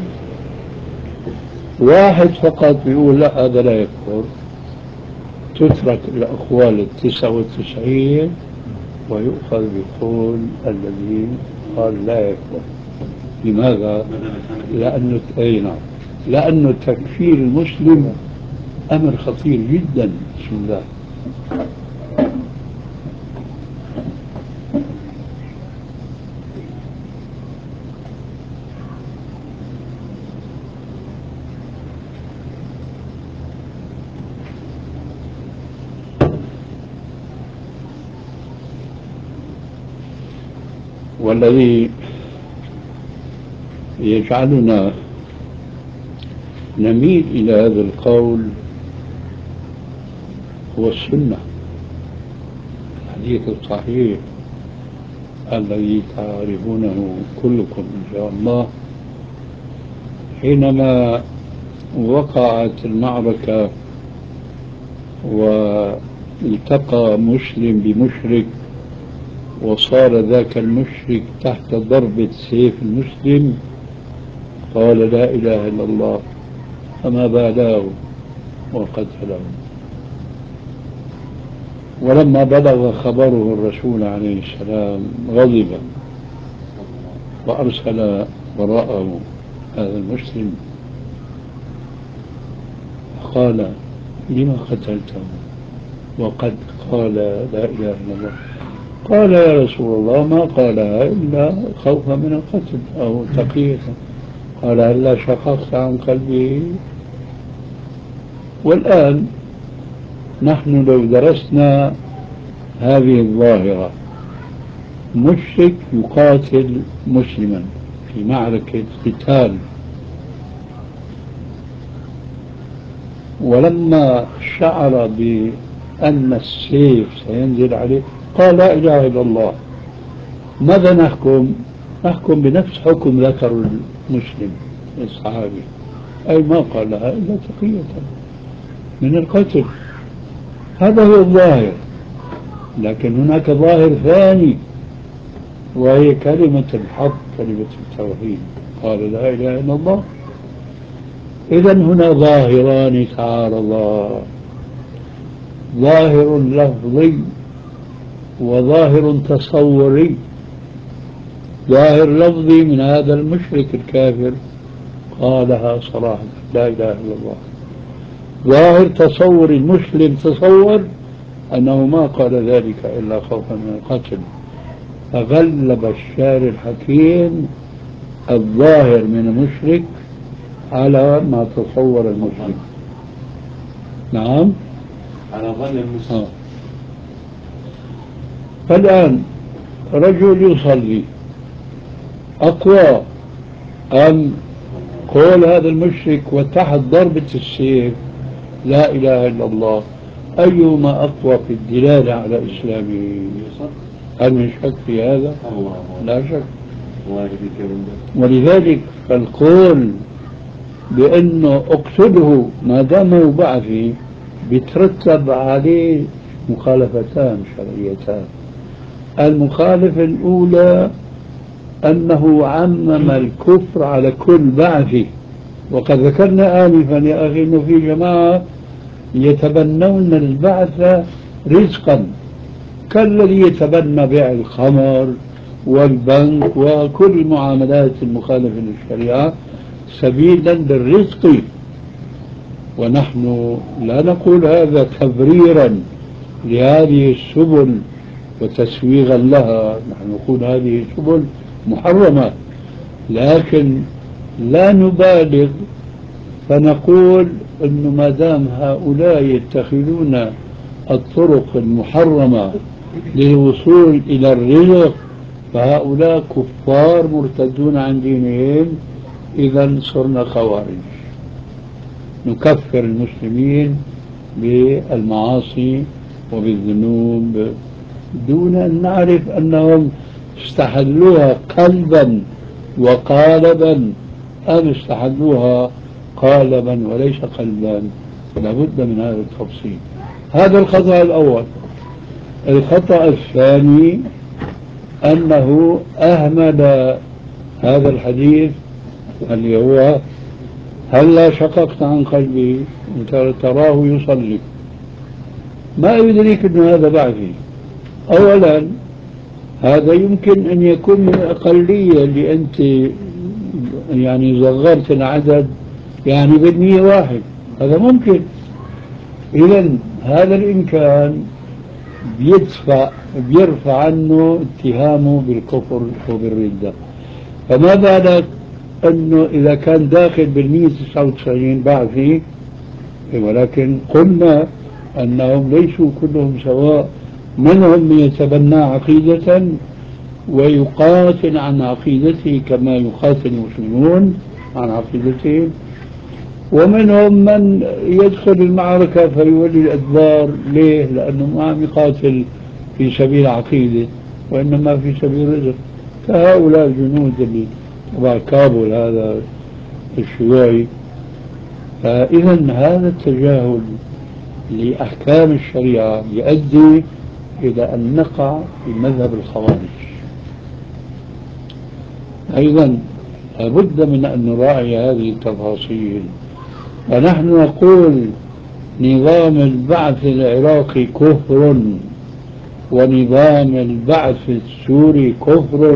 [SPEAKER 1] واحد فقط بيقول لا هذا لا يكفر، تترك الأقوال التسعة والتسعين ويؤخذ بقول الذي قال لا يكفر. لماذا؟ لأنه نعم لأنه تكفير المسلم أمر خطير جدا. بسم الله. والذي يجعلنا نميل إلى هذا القول هو السنة، الحديث الصحيح الذي تعرفونه كلكم إن شاء الله. حينما وقعت المعركة والتقى مسلم بمشرك وصار ذاك المشرك تحت ضربة سيف المسلم، قال لا إله إلا الله فما بالاه وقتله. ولما بلغ خبره الرسول عليه السلام غضب وأرسل وراءه هذا المسلم قال لما قتلته وقد قال لا إله إلا الله؟ قال يا رسول الله ما قالها إلا خوفا من القتل أو تقية. قال هلا شققت عن قلبه؟ والآن نحن لو درسنا هذه الظاهرة، مشرك يقاتل مسلما في معركة قتال، ولما شعر بأن السيف سينزل عليه قال لا إله إلا الله، ماذا نحكم؟ نحكم بنفس حكم ذكر المسلم الصحابي، أي ما قالها إلا تقية من القتل. هذا هو الظاهر. لكن هناك ظاهر ثاني وهي كلمة الحق، كلمة التوحيد، قال لا إله إلا الله. إذن هنا ظاهران تعارضا، ظاهر لفظي وظاهر تصوري. ظاهر لفظي من هذا المشرك الكافر قالها صراحة لا إله إلا الله. ظاهر تصور المسلم تصور أنه ما قال ذلك إلا خوفا من القتل، فغلب الشارع الحكيم الظاهر من المشرك على ما تصور المشرك. نعم
[SPEAKER 2] على ظن المسلم.
[SPEAKER 1] فالآن رجل يصلي أقوى أم قول هذا المشرك وتحت ضربة السيف لا إله إلا الله؟ أيهما أقوى في الدلالة على إسلامه؟ هل من شك في هذا؟ لا شك. ولذلك فالقول بأنه اقتله ما دام وقع فيه بيترتب عليه مخالفتان شرعيتان. المخالفة الأولى أنه عمم الكفر على كل بعث. وقد ذكرنا آنفا يا أخي أنه في جماعة يتبنون البعث رزقا، كالذي يتبنى بيع الخمر والبنك وكل المعاملات المخالفة للشريعة سبيلا للرزق. ونحن لا نقول هذا تبريرا لهذه السبل وتسويغا لها، نحن نقول هذه سبل محرمة، لكن لا نبالغ فنقول أنه ما دام هؤلاء يتخذون الطرق المحرمة للوصول إلى الرزق فهؤلاء كفار مرتدون عن دينهم، إذا صرنا خوارج نكفر المسلمين بالمعاصي وبالذنوب دون أن نعرف أنهم استحلوها قلبا وقالبا أم استحلوها قالبا وليس قلبا. لابد من هذا التفصيل. هذا الخطأ الأول. الخطأ الثاني أنه أهمل هذا الحديث اللي هو هلا شققت عن قلبي تراه يصلي. ما يدريك أن هذا بعثي؟ أولا هذا يمكن أن يكون من الأقلية اللي أنت يعني صغرت العدد يعني بالمية واحد، هذا ممكن. إذا هذا الإمكان بيدفع بيرفع عنه اتهامه بالكفر وبالردة، فما بالك أنه إذا كان داخل بالمية تسعة وتسعين بعثي. ولكن قلنا أنهم ليسوا كلهم سواء، منهم من يتبنى عقيدة ويقاتل عن عقيدته كما يقاتل المسلمون عن عقيدتهم، ومنهم من يدخل المعركة فيولي الأدبار. ليه؟ لأنه ما عم يقاتل في سبيل عقيدة وإنما في سبيل رزق، كهؤلاء الجنود اللي تبع كابول هذا الشيوعي. فإذا هذا التجاهل لأحكام الشريعة يؤدي إلى أن نقع في مذهب الخوارج. أيضا لابد من أن نراعي هذه التفاصيل. ونحن نقول نظام البعث العراقي كفر ونظام البعث السوري كفر،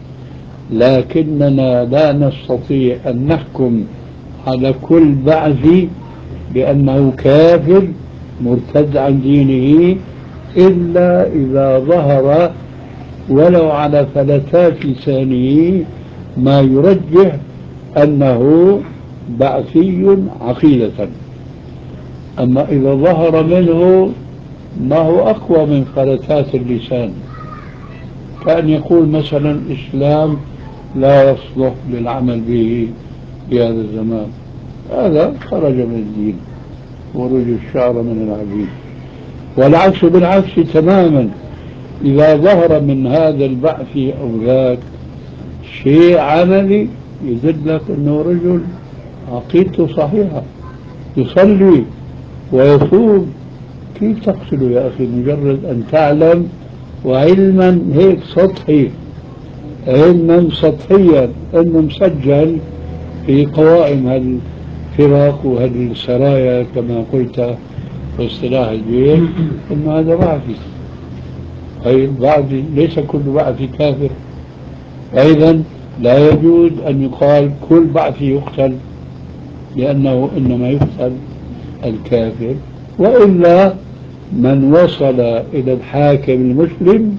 [SPEAKER 1] لكننا لا نستطيع أن نحكم على كل بعث بأنه كافر مرتد عن دينه إلا إذا ظهر ولو على فلتات لسانه ما يرجح أنه بعثي عقيدة. أما إذا ظهر منه ما هو أقوى من فلتات اللسان، كأن يقول مثلا الإسلام لا يصلح للعمل به في هذا الزمان، هذا خرج من الدين ورج الشعر من العجين. والعكس بالعكس تماما، إذا ظهر من هذا البعث أو ذاك شيء عملي يدلك أنه رجل عقيدته صحيحة يصلي ويصوم، كيف تقتله يا أخي مجرد أن تعلم وعلما هيك سطحي، علما سطحيا أنه مسجل في قوائم هالفرق وهالسرايا كما قلت واصطلاح البيت أنه هذا بعثي. أي بعثي ليس كل بعثي كافر. أيضا لا يجوز أن يقال كل بعثي يقتل، لأنه إنما يقتل الكافر. وإلا من وصل إلى الحاكم المسلم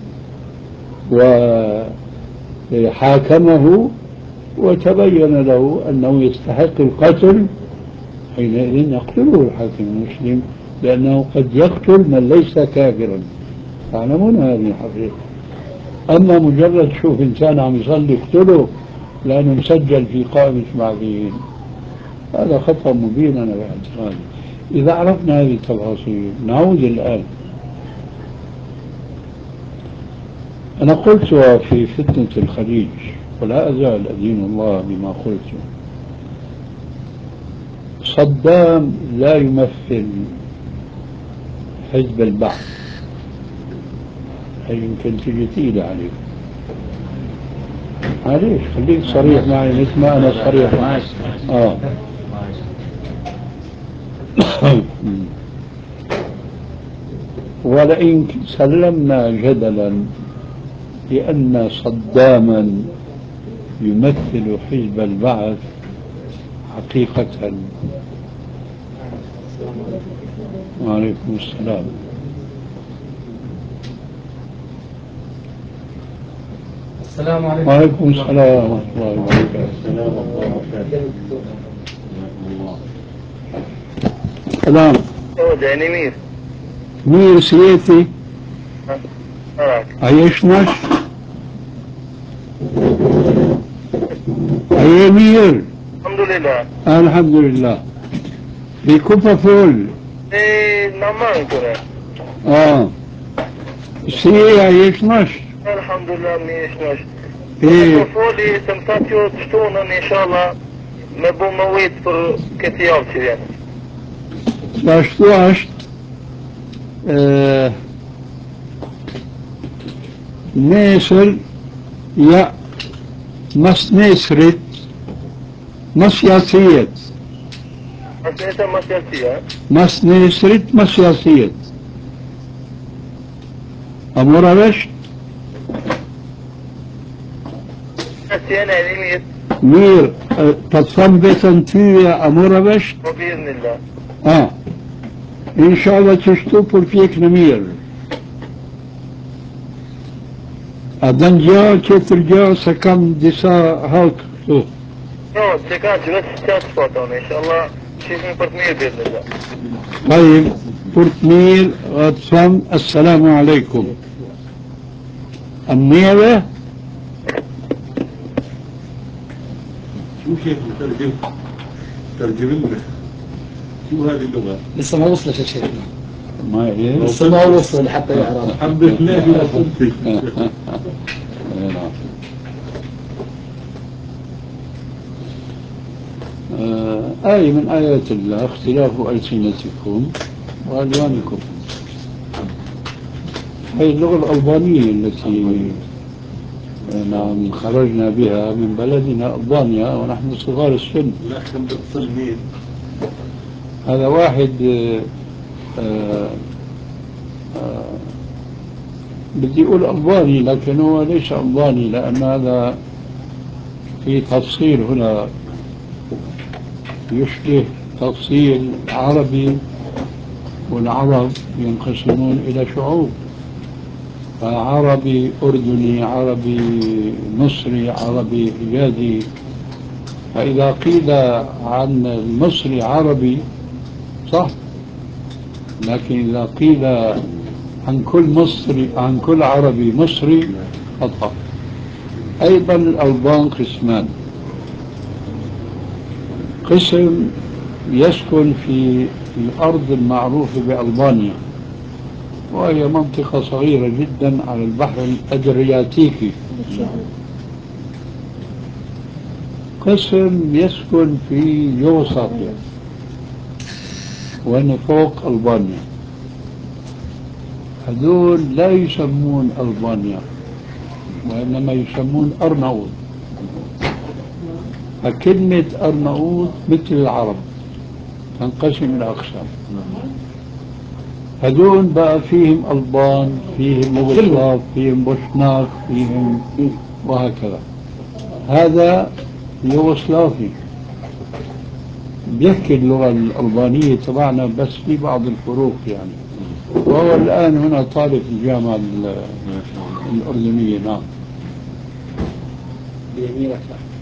[SPEAKER 1] وحاكمه وتبين له أنه يستحق القتل حينئذ يقتله الحاكم المسلم، لأنه قد يقتل من ليس كافرا. تعلمون هذه الحقيقة. أما مجرد شوف إنسان عم يصلي يقتله لأنه مسجل في قائمة معذين، هذا خطأ مبين أنا باعتقادي. إذا عرفنا هذه التفاصيل نعود الآن. أنا قلت في فتنة الخليج ولا أزال أدين الله بما قلت، صدام لا يمثل حزب البعث. هي يمكن تجي تقيلة عليه. معليش خليك صريح معي مثل ما أنا صريح معك. آه ولئن سلمنا جدلا بأن صداما يمثل حزب البعث حقيقة. وعليكم السلام.
[SPEAKER 4] السلام عليكم.
[SPEAKER 1] وعليكم السلام ورحمة الله وبركاته. سلام.
[SPEAKER 5] يعني مير
[SPEAKER 1] مير سيتي عيشناش أي مير.
[SPEAKER 5] الحمد لله.
[SPEAKER 1] الحمد لله. بكوبا فول.
[SPEAKER 5] ايه نعمان كده.
[SPEAKER 1] اه سي عيشناش.
[SPEAKER 5] الحمد لله منيش.
[SPEAKER 1] ايه
[SPEAKER 5] فولي تمتاتيو تشتونا ان شاء الله ما بو مويت بر كتياب سيدان.
[SPEAKER 1] شاشتو عشت آه نيسر يا مس نيسرت مسياسية.
[SPEAKER 5] مسياسة مسياسية.
[SPEAKER 1] مس نيسرت مسياسية أمورا بش
[SPEAKER 5] مسيانا يعني مير.
[SPEAKER 1] مير تتصنبت انتية أمورا بش.
[SPEAKER 5] وبإذن الله.
[SPEAKER 1] اه إن شاء الله تشتو برفيك نمير أدن جاء كتر جاء سكم دسا هاك تو.
[SPEAKER 5] نو تكات بس تكات فوتون ان شاء الله شيء من برتمير بإذن الله.
[SPEAKER 1] طيب برتمير غطفان السلام عليكم. النيابة
[SPEAKER 2] شو شيخ مترجم ترجم لنا شو هذه اللغة؟
[SPEAKER 4] لسه ما وصلت يا شيخنا.
[SPEAKER 1] ما إيه
[SPEAKER 4] لسه ما وصل حتى يعرف.
[SPEAKER 2] الحمد لله وصلت.
[SPEAKER 1] آه آية من آيات الله اختلاف ألسنتكم وألوانكم. هي اللغة الألبانية التي نعم خرجنا بها من بلدنا ألبانيا ونحن صغار السن.
[SPEAKER 2] لا كم بتصل مين؟
[SPEAKER 1] هذا واحد آه آه آه بدي أقول ألباني لكن هو ليس ألباني لأن هذا في تفصيل هنا يشبه تفصيل عربي والعرب ينقسمون إلى شعوب عربي أردني عربي مصري عربي حجازي. فإذا قيل عن المصري عربي صح لكن إذا قيل عن كل مصري عن كل عربي مصري خطأ. أيضا الألبان قسمان. قسم يسكن في الأرض المعروفة بألبانيا وهي منطقة صغيرة جدا على البحر الأدرياتيكي. قسم يسكن في يوغوسلافيا وأن فوق ألبانيا. هذول لا يسمون ألبانيا وإنما يسمون أرناؤوط. فكلمة أرناؤوط مثل العرب تنقسم إلى أقسام. هذول بقى فيهم ألبان فيهم يوغوسلاف فيهم بوشناك فيهم وهكذا. هذا يوغوسلافي بيحكي اللغة الألبانية تبعنا بس في بعض الفروق يعني. وهو الآن هنا طالب في الجامعة الأردنية. نعم.
[SPEAKER 4] بيمينك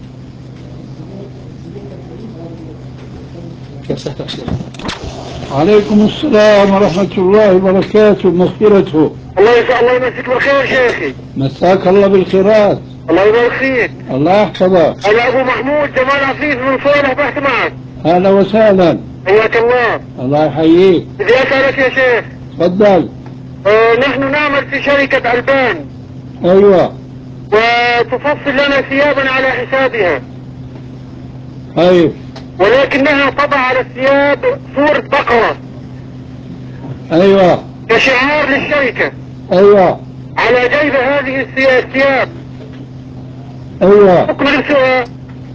[SPEAKER 4] كيف صحتك شيخ؟
[SPEAKER 1] عليكم السلام ورحمة الله وبركاته ومغفرته.
[SPEAKER 5] الله يسعد الله يمسك بالخير شيخي.
[SPEAKER 1] مساك الله بالخيرات.
[SPEAKER 5] الله يبارك فيك.
[SPEAKER 1] الله يحفظك.
[SPEAKER 5] أنا أبو محمود جمال عفيف من صالح بحث معك.
[SPEAKER 1] أهلا وسهلا.
[SPEAKER 5] حياك الله.
[SPEAKER 1] الله يحييك.
[SPEAKER 5] بدي أسألك يا شيخ.
[SPEAKER 1] تفضل.
[SPEAKER 5] آه نحن نعمل في شركة ألبان.
[SPEAKER 1] أيوة.
[SPEAKER 5] وتفصل لنا ثيابا على حسابها.
[SPEAKER 1] طيب.
[SPEAKER 5] ولكنها طبع على الثياب صورة بقرة.
[SPEAKER 1] أيوة.
[SPEAKER 5] كشعار للشركة.
[SPEAKER 1] أيوة.
[SPEAKER 5] على جيب هذه الثياب.
[SPEAKER 1] أيوة.
[SPEAKER 5] أكمل السؤال.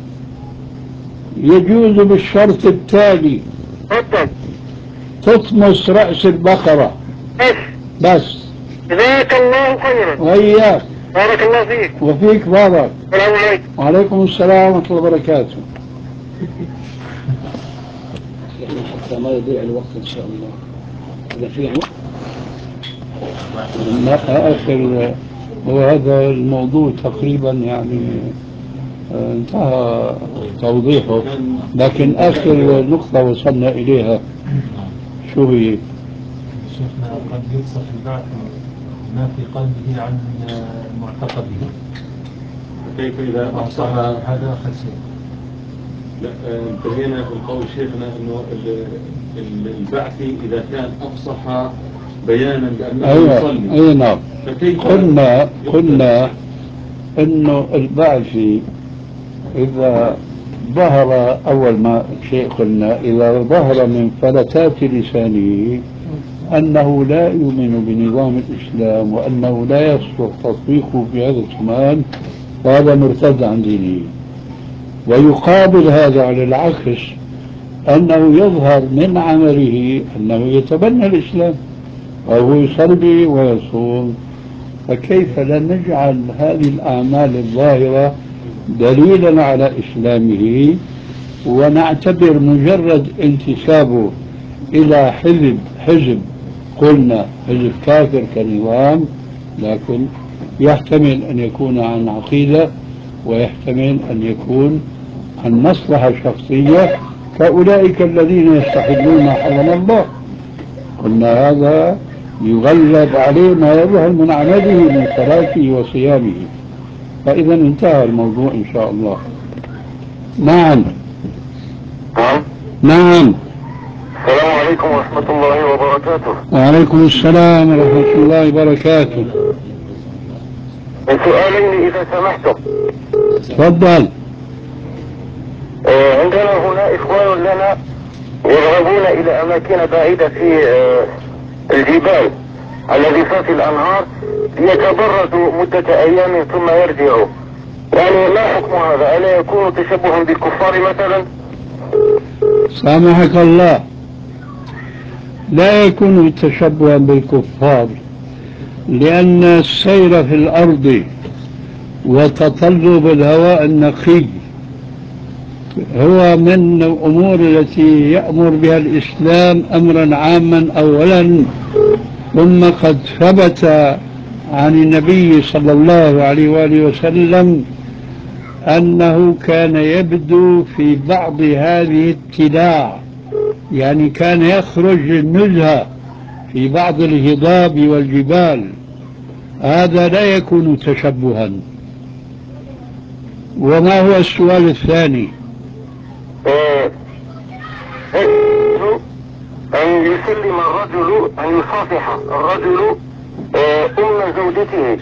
[SPEAKER 1] يجوز بالشرط التالي:
[SPEAKER 5] تفضل.
[SPEAKER 1] تطمس رأس البقرة
[SPEAKER 5] بس.
[SPEAKER 1] بس.
[SPEAKER 5] جزاك الله خيرا.
[SPEAKER 1] وإياك.
[SPEAKER 5] بارك الله فيك.
[SPEAKER 1] وفيك بارك.
[SPEAKER 5] السلام عليكم.
[SPEAKER 1] وعليكم السلام ورحمة الله وبركاته.
[SPEAKER 4] حتى ما يضيع الوقت إن شاء الله. إذا في
[SPEAKER 1] آخر وهذا الموضوع تقريبا يعني انتهى توضيحه، لكن آخر نقطة وصلنا إليها شو هي؟
[SPEAKER 6] شيخنا قد يفصح البعث ما في قلبه عن معتقده.
[SPEAKER 2] كيف إذا أفصح؟
[SPEAKER 6] هذا آخر شيء.
[SPEAKER 2] لا، انتهينا في القول شيخنا أنه البعث إذا كان أفصح بيانا بأنه
[SPEAKER 1] أيوة.
[SPEAKER 2] يصلي.
[SPEAKER 1] أي نعم.
[SPEAKER 2] فكيف
[SPEAKER 1] قلنا قلنا إنه البعثي إذا ظهر أول ما شيء قلنا إذا ظهر من فلتات لسانه أنه لا يؤمن بنظام الإسلام وأنه لا يصلح تطبيقه في هذا الزمان، فهذا مرتد عن دينه. ويقابل هذا على العكس أنه يظهر من عمله أنه يتبنى الإسلام وهو يصلي ويصوم، فكيف لا نجعل هذه الأعمال الظاهرة دليلا على إسلامه ونعتبر مجرد انتسابه إلى حزب حزب قلنا حزب كافر كنظام، لكن يحتمل أن يكون عن عقيدة ويحتمل أن يكون عن مصلحة شخصية كأولئك الذين يستحلون ما حرم الله. قلنا هذا يغلب عليه ما يظهر من عمله من صلاته وصيامه، فإذا انتهى الموضوع إن شاء الله. نعم.
[SPEAKER 5] نعم.
[SPEAKER 1] نعم.
[SPEAKER 5] السلام عليكم ورحمة الله وبركاته.
[SPEAKER 1] وعليكم السلام ورحمة الله وبركاته.
[SPEAKER 5] سؤالين إذا سمحتم.
[SPEAKER 1] تفضل.
[SPEAKER 5] آه عندنا هنا إخوان لنا يذهبون إلى أماكن بعيدة في آه الجبال على ضفاف الأنهار ليتبردوا مدة أيام ثم يرجعوا، يعني ما حكم هذا؟ ألا يكون تشبها بالكفار مثلا؟
[SPEAKER 1] سامحك الله، لا يكون تشبها بالكفار، لأن السير في الأرض وتطلب الهواء النقي هو من الأمور التي يأمر بها الإسلام أمرا عاما أولا، ثم قد ثبت عن النبي صلى الله عليه وآله وسلم أنه كان يبدو في بعض هذه التلاع، يعني كان يخرج النزهة في بعض الهضاب والجبال، هذا لا يكون تشبها. وما هو السؤال الثاني؟
[SPEAKER 5] أن يسلم الرجل، أن يصافح الرجل أم زوجته.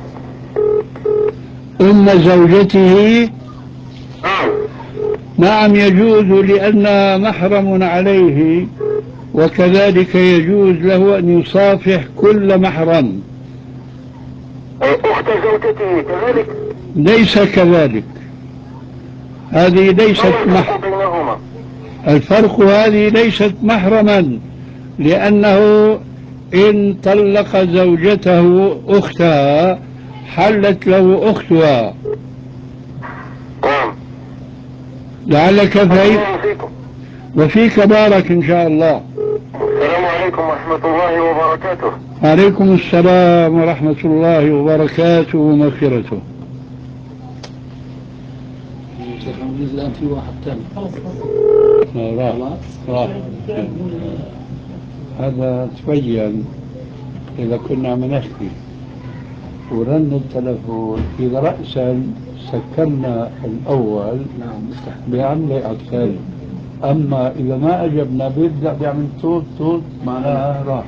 [SPEAKER 1] أم زوجته؟
[SPEAKER 5] نعم.
[SPEAKER 1] نعم يجوز، لأنها محرم عليه، وكذلك يجوز له أن يصافح كل محرم.
[SPEAKER 5] أخت زوجته كذلك؟
[SPEAKER 1] ليس كذلك، هذه ليست محرم.
[SPEAKER 5] بينهما
[SPEAKER 1] الفرق، هذه ليست محرما، لأنه إن طلق زوجته أختها حلت له أختها.
[SPEAKER 5] نعم.
[SPEAKER 1] لعلك فهمت. وفيك بارك إن شاء الله.
[SPEAKER 5] السلام عليكم ورحمة الله وبركاته.
[SPEAKER 1] عليكم السلام ورحمة الله وبركاته ومغفرته.
[SPEAKER 4] الآن في واحد ثاني
[SPEAKER 1] راح راح هذا تبين إذا كنا عم نحكي ورن التلفون، إذا رأسا سكرنا الأول بيعمل الثاني، أما إذا ما أجبنا بيبدأ بيعمل توت توت معناها راح.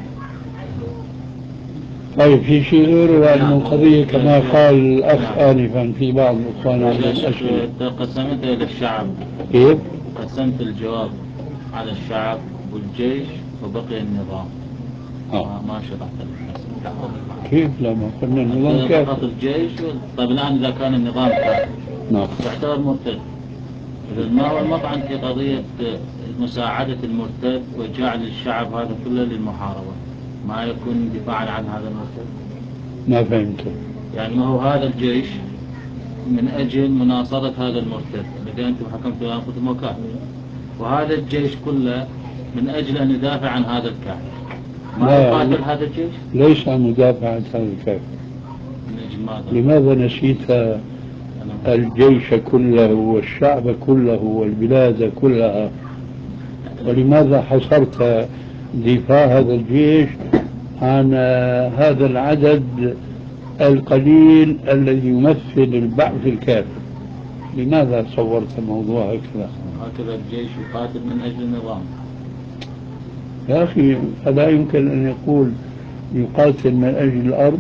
[SPEAKER 1] طيب في شيء غير، لأنه قضية كما قال الأخ آنفا في بعض الإخوان عندهم أسئلة.
[SPEAKER 3] قسمتها إلى الشعب.
[SPEAKER 1] كيف؟
[SPEAKER 3] قسمت الجواب على الشعب والجيش وبقي النظام.
[SPEAKER 1] آه.
[SPEAKER 3] ما شرحت القسم.
[SPEAKER 1] كيف لما قلنا النظام كافر؟
[SPEAKER 3] فقط الجيش. طيب الآن إذا كان النظام كافر
[SPEAKER 1] نعم.
[SPEAKER 3] يعتبر مرتد. إذا ما هو المطعن في قضية مساعدة المرتد وجعل الشعب هذا كله للمحاربة، ما يكون دفاعا عن هذا المرتد؟
[SPEAKER 1] ما فهمته.
[SPEAKER 3] يعني ما هو هذا الجيش من أجل مناصرة هذا المرتد الذي أنتم حكمتوا أنفسكم وكافر، وهذا الجيش كله من أجل أن يدافع عن هذا الكافر، ما يقاتل هذا الجيش؟
[SPEAKER 1] ليس عن مدافعة عن هذا الكافر.
[SPEAKER 3] من أجل ماذا؟
[SPEAKER 1] لماذا نسيت الجيش كله والشعب كله والبلاد كلها؟ ولماذا حصرت دفاع هذا الجيش عن هذا العدد القليل الذي يمثل البعث الكافر؟ لماذا صورت الموضوع هكذا؟
[SPEAKER 3] هكذا الجيش يقاتل من أجل النظام.
[SPEAKER 1] يا أخي فلا يمكن أن يقول يقاتل من أجل الأرض،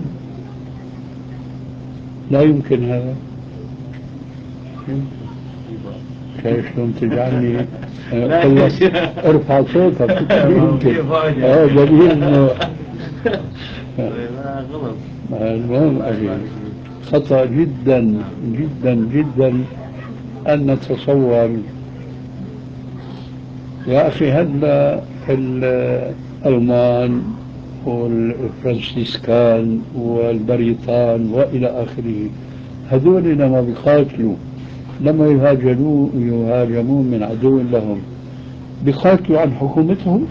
[SPEAKER 1] لا يمكن هذا. كيف شلون تجعلني ارفع صوتك؟ يمكن اه دليل انه المهم خطأ جدا جدا جدا أن نتصور. يا أخي هلا الألمان والفرنسيسكان والبريطان وإلى آخره، هذول لما بيقاتلوا، لما يهاجمون يهاجمون من عدو لهم، بيقاتلوا عن حكومتهم.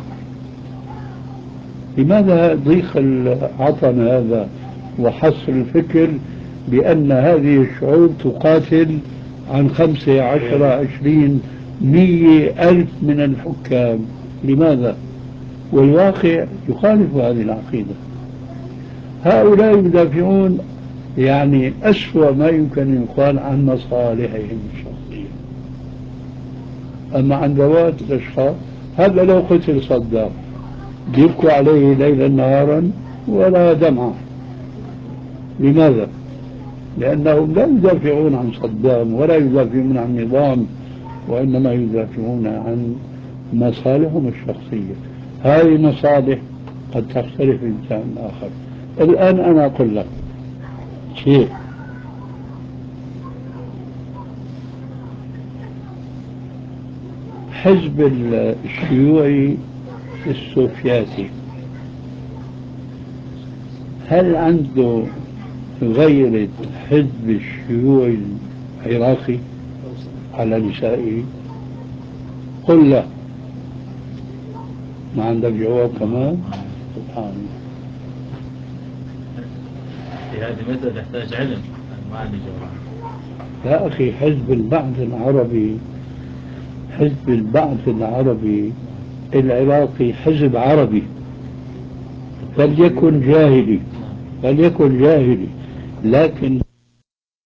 [SPEAKER 1] لماذا ضيق العطن هذا وحصر الفكر بأن هذه الشعوب تقاتل عن خمسة عشر عشرين مية ألف من الحكام؟ لماذا؟ والواقع يخالف هذه العقيدة. هؤلاء يدافعون يعني أسوأ ما يمكن أن يقال عن مصالحهم الشخصية. أما عن ذوات الأشخاص، هذا لو قتل صدام بيبكوا عليه ليلا نهارا ولا دمعة. لماذا؟ لأنهم لا يدافعون عن صدام ولا يدافعون عن نظام، وإنما يدافعون عن مصالحهم الشخصية. هذه مصالح قد تختلف من إنسان آخر. الآن أنا أقول لك شيء، حزب الشيوعي السوفياتي هل عنده غيرة حزب الشيوعي العراقي على نسائه؟ قل لا. ما عندك جواب كمان؟ سبحان الله.
[SPEAKER 3] في هذه المسألة تحتاج علم، ما عندي جواب.
[SPEAKER 1] يا أخي حزب البعث العربي، حزب البعث العربي العراقي حزب عربي، فليكن جاهلي، فليكن جاهلي، لكن